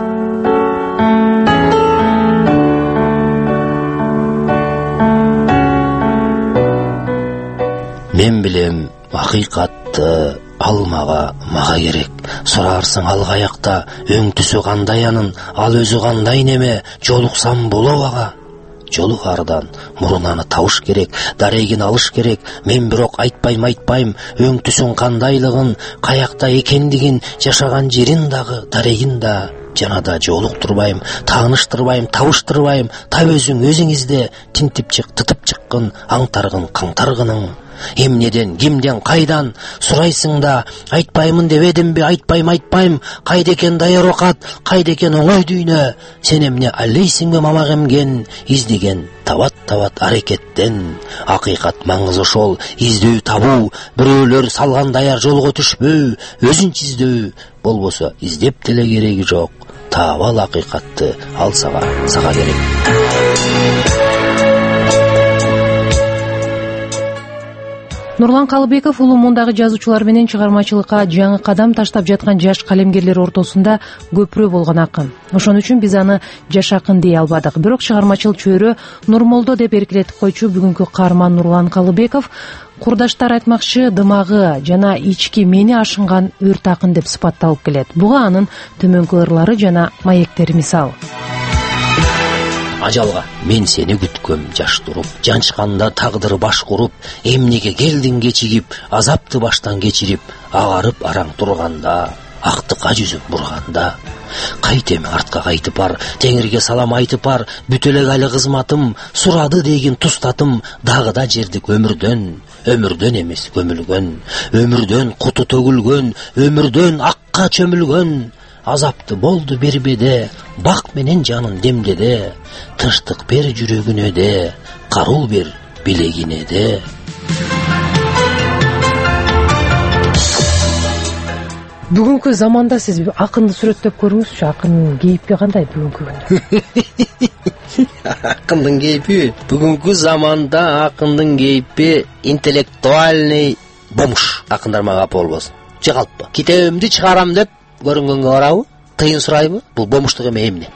Мен билем акыйкатты, ал мага мага керек. Сурарсың ал каякта, өң түсү кандай анын, ал өзү кандай неме, жолуксам болобу ага. Жолугардан мурунаны табыш керек, дарегин алыш керек. Мен бирок айтпайм айтпайм, өң түсүн кандайлыгын, каякта экендигин, жашаган жерин дагы, дарегин да. Жана да жолуктурбайм, тааныштырбайм, табыштырбайм. Тап өзүң өзүңүздө тинтип чык, тытып чыккын, аңтаргын, каңтаргының. Эмнеден, кимден, кайдан сурайсың да, айтпаймын деп эдимби, айтпайм, айтпайм. Кайда экен даяр окат, кайда экен оңой дүйнө. Сен эмне аллейсиңби мамак эмген, издеген табат табат аракеттен. Акыйкат маңызы ошол, издөө табуу, бирөөлөр салган даяр жолго түшпөө, өзүн чиздөө. Болбосо издеп деле кереги жок. Таап акыйкатты, ал сага, сага керек. Нурлан Калыбеков улуу мундагы жазуучулар менен чыгармачылыкка жаңы кадам таштап жаткан жаш калемгерлер ортосунда көпүрө болгон акын. Ошон үчүн биз аны жаш акын дей албадык. Бирок чыгармачыл чөйрө Нурмолдо деп эркелетип койчу бүгүнкү каарман Нурлан Калыбеков курдаштар айтмакчы дымагы жана ички мени ашынган өрт акын деп сыпатталып келет. Буга анын төмөнкү ырлары жана маектери мисал. Ажалга мен сени күткөм жаш туруп, жанчканда тагдыр баш куруп, эмнеге келдиң кечигип, азапты баштан кечирип, агарып араң турганда, актыкка жүзүп бурганда. Кайтем артка кайтып бар, теңирге салам айтып бар, бүт элек али кызматым, сурады дегин тустатым, дагы да жердик өмүрдөн, өмүрдөн эмес көмүлгөн, өмүрдөн куту төгүлгөн, өмүрдөн акка чөмүлгөн. Азапты болду бербеде, бак менен жанын демдеде, тынчтык бер жүрөгүнө де, каруу бер билегине де. Бүгүнкү заманда сиз акынды сүрөттөп көрүңүзчү, акындын кейпи кандай бүгүнкү күндө? Акындын кейпи бүгүнкү заманда акындын кейпи интеллектуальный бомж. Акындар мага болбосун. Чыгалппы. Китебимди чыгарам деп көрүнгөнгө барабы? Тыйын сурайбы? Бул бомуштук эме эмне?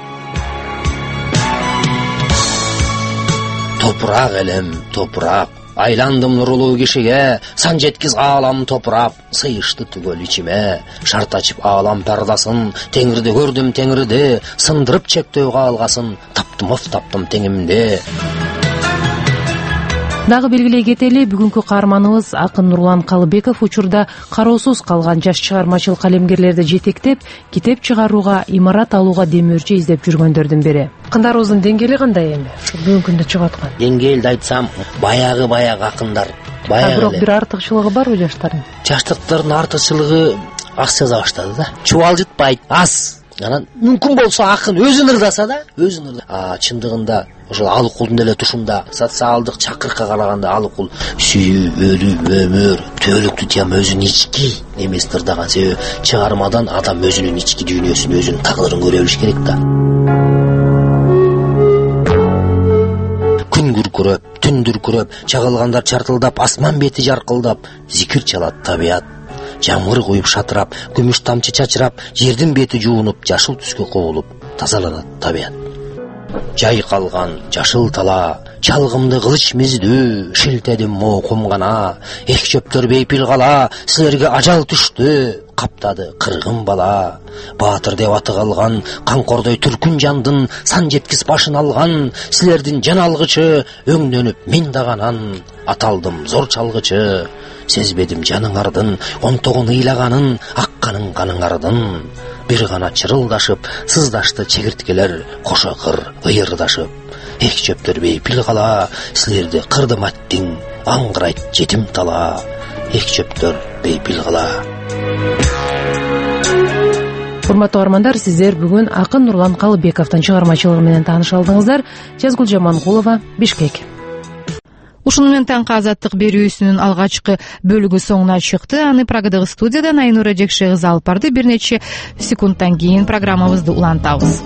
Топурак элем, топурак. Айландым нурулуу кишиге, сан жеткиз аалам топурак. Сыйышты түгөл ичиме, шарт ачып аалам пардасын. Теңирди көрдүм, теңирди, сындырып чектөө каалгасын. Таптым оф, таптым теңимде. Дагы белгилей кетели, бүгүнкү каарманыбыз акын Нурлан Калыбеков учурда кароосуз калган жаш чыгармачыл калемгерлерди жетектеп, китеп чыгарууга, имарат алууга демөөрчү издеп жүргөндөрдүн бири. Акындарыбыздын деңгээли кандай эми? Бүгүнкү күндө чыгып аткан. Деңгээлди айтсам, баягы баягы акындар. Баягы. Бирок бир артыкчылыгы барбы жаштардын? Жаштыктардын артыкчылыгы аз жаза баштады да. Чубалжытпайт, аз. Анан мүмкүн болсо акын өзүн ырдаса да, өзүн ырдаса. А чындыгында ошол Алыкулдун деле тушунда социалдык чакырыкка караганда Алыкул сүйүү, өлүм, өмүр, төөлүктү тем өзүн ички эмес ырдаган. Себеби чыгармадан адам өзүнүн ички дүйнөсүн, өзүнүн тагдырын көрө билиш керек да. Күн күркүрөп, түн дүркүрөп, чагылгандар чартылдап, асман бети жаркылдап, зикир чалат табият. Жамгыр куюп шатырап, күмүш тамчы чачырап, жердин бети жуунуп, жашыл түскө кобулуп, тазаланат табият. Жайкалган жашыл тала, чалгымды кылыч миздүү, шилтедим моокум гана, эк чөптөр бейпил кала, силерге ажал түштү, каптады кыргын бала. Баатыр деп аты калган, канкордой түркүн жандын, сан жеткиз башын алган, силердин жан алгычы, өңдөнүп мен даганан, аталдым зор чалгычы. Сезбедим жаныңардын, онтогун ыйлаганын, акканын каныңардын. бир гана чырылдашып, сыздашты чегирткелер кошо кыр ыйырдашып. Эк чөптөр бейпил кала, силерди кырдым аттиң, аңгырайт жетим тала. Эк чөптөр бейпил кала. Урматтуу армандар, сиздер бүгүн акын Нурлан Калыбековдун чыгармачылыгы менен тааныша алдыңыздар. Жазгул Жамангулова, Бишкек. Ушуну менен таңкы азаттык берүүсүнүн алгачкы бөлүгү соңуна чыкты. Аны Прагадагы студиядан Айнура Жекшегиз алып барды. Бир нече секундтан кийин программабызды улантабыз.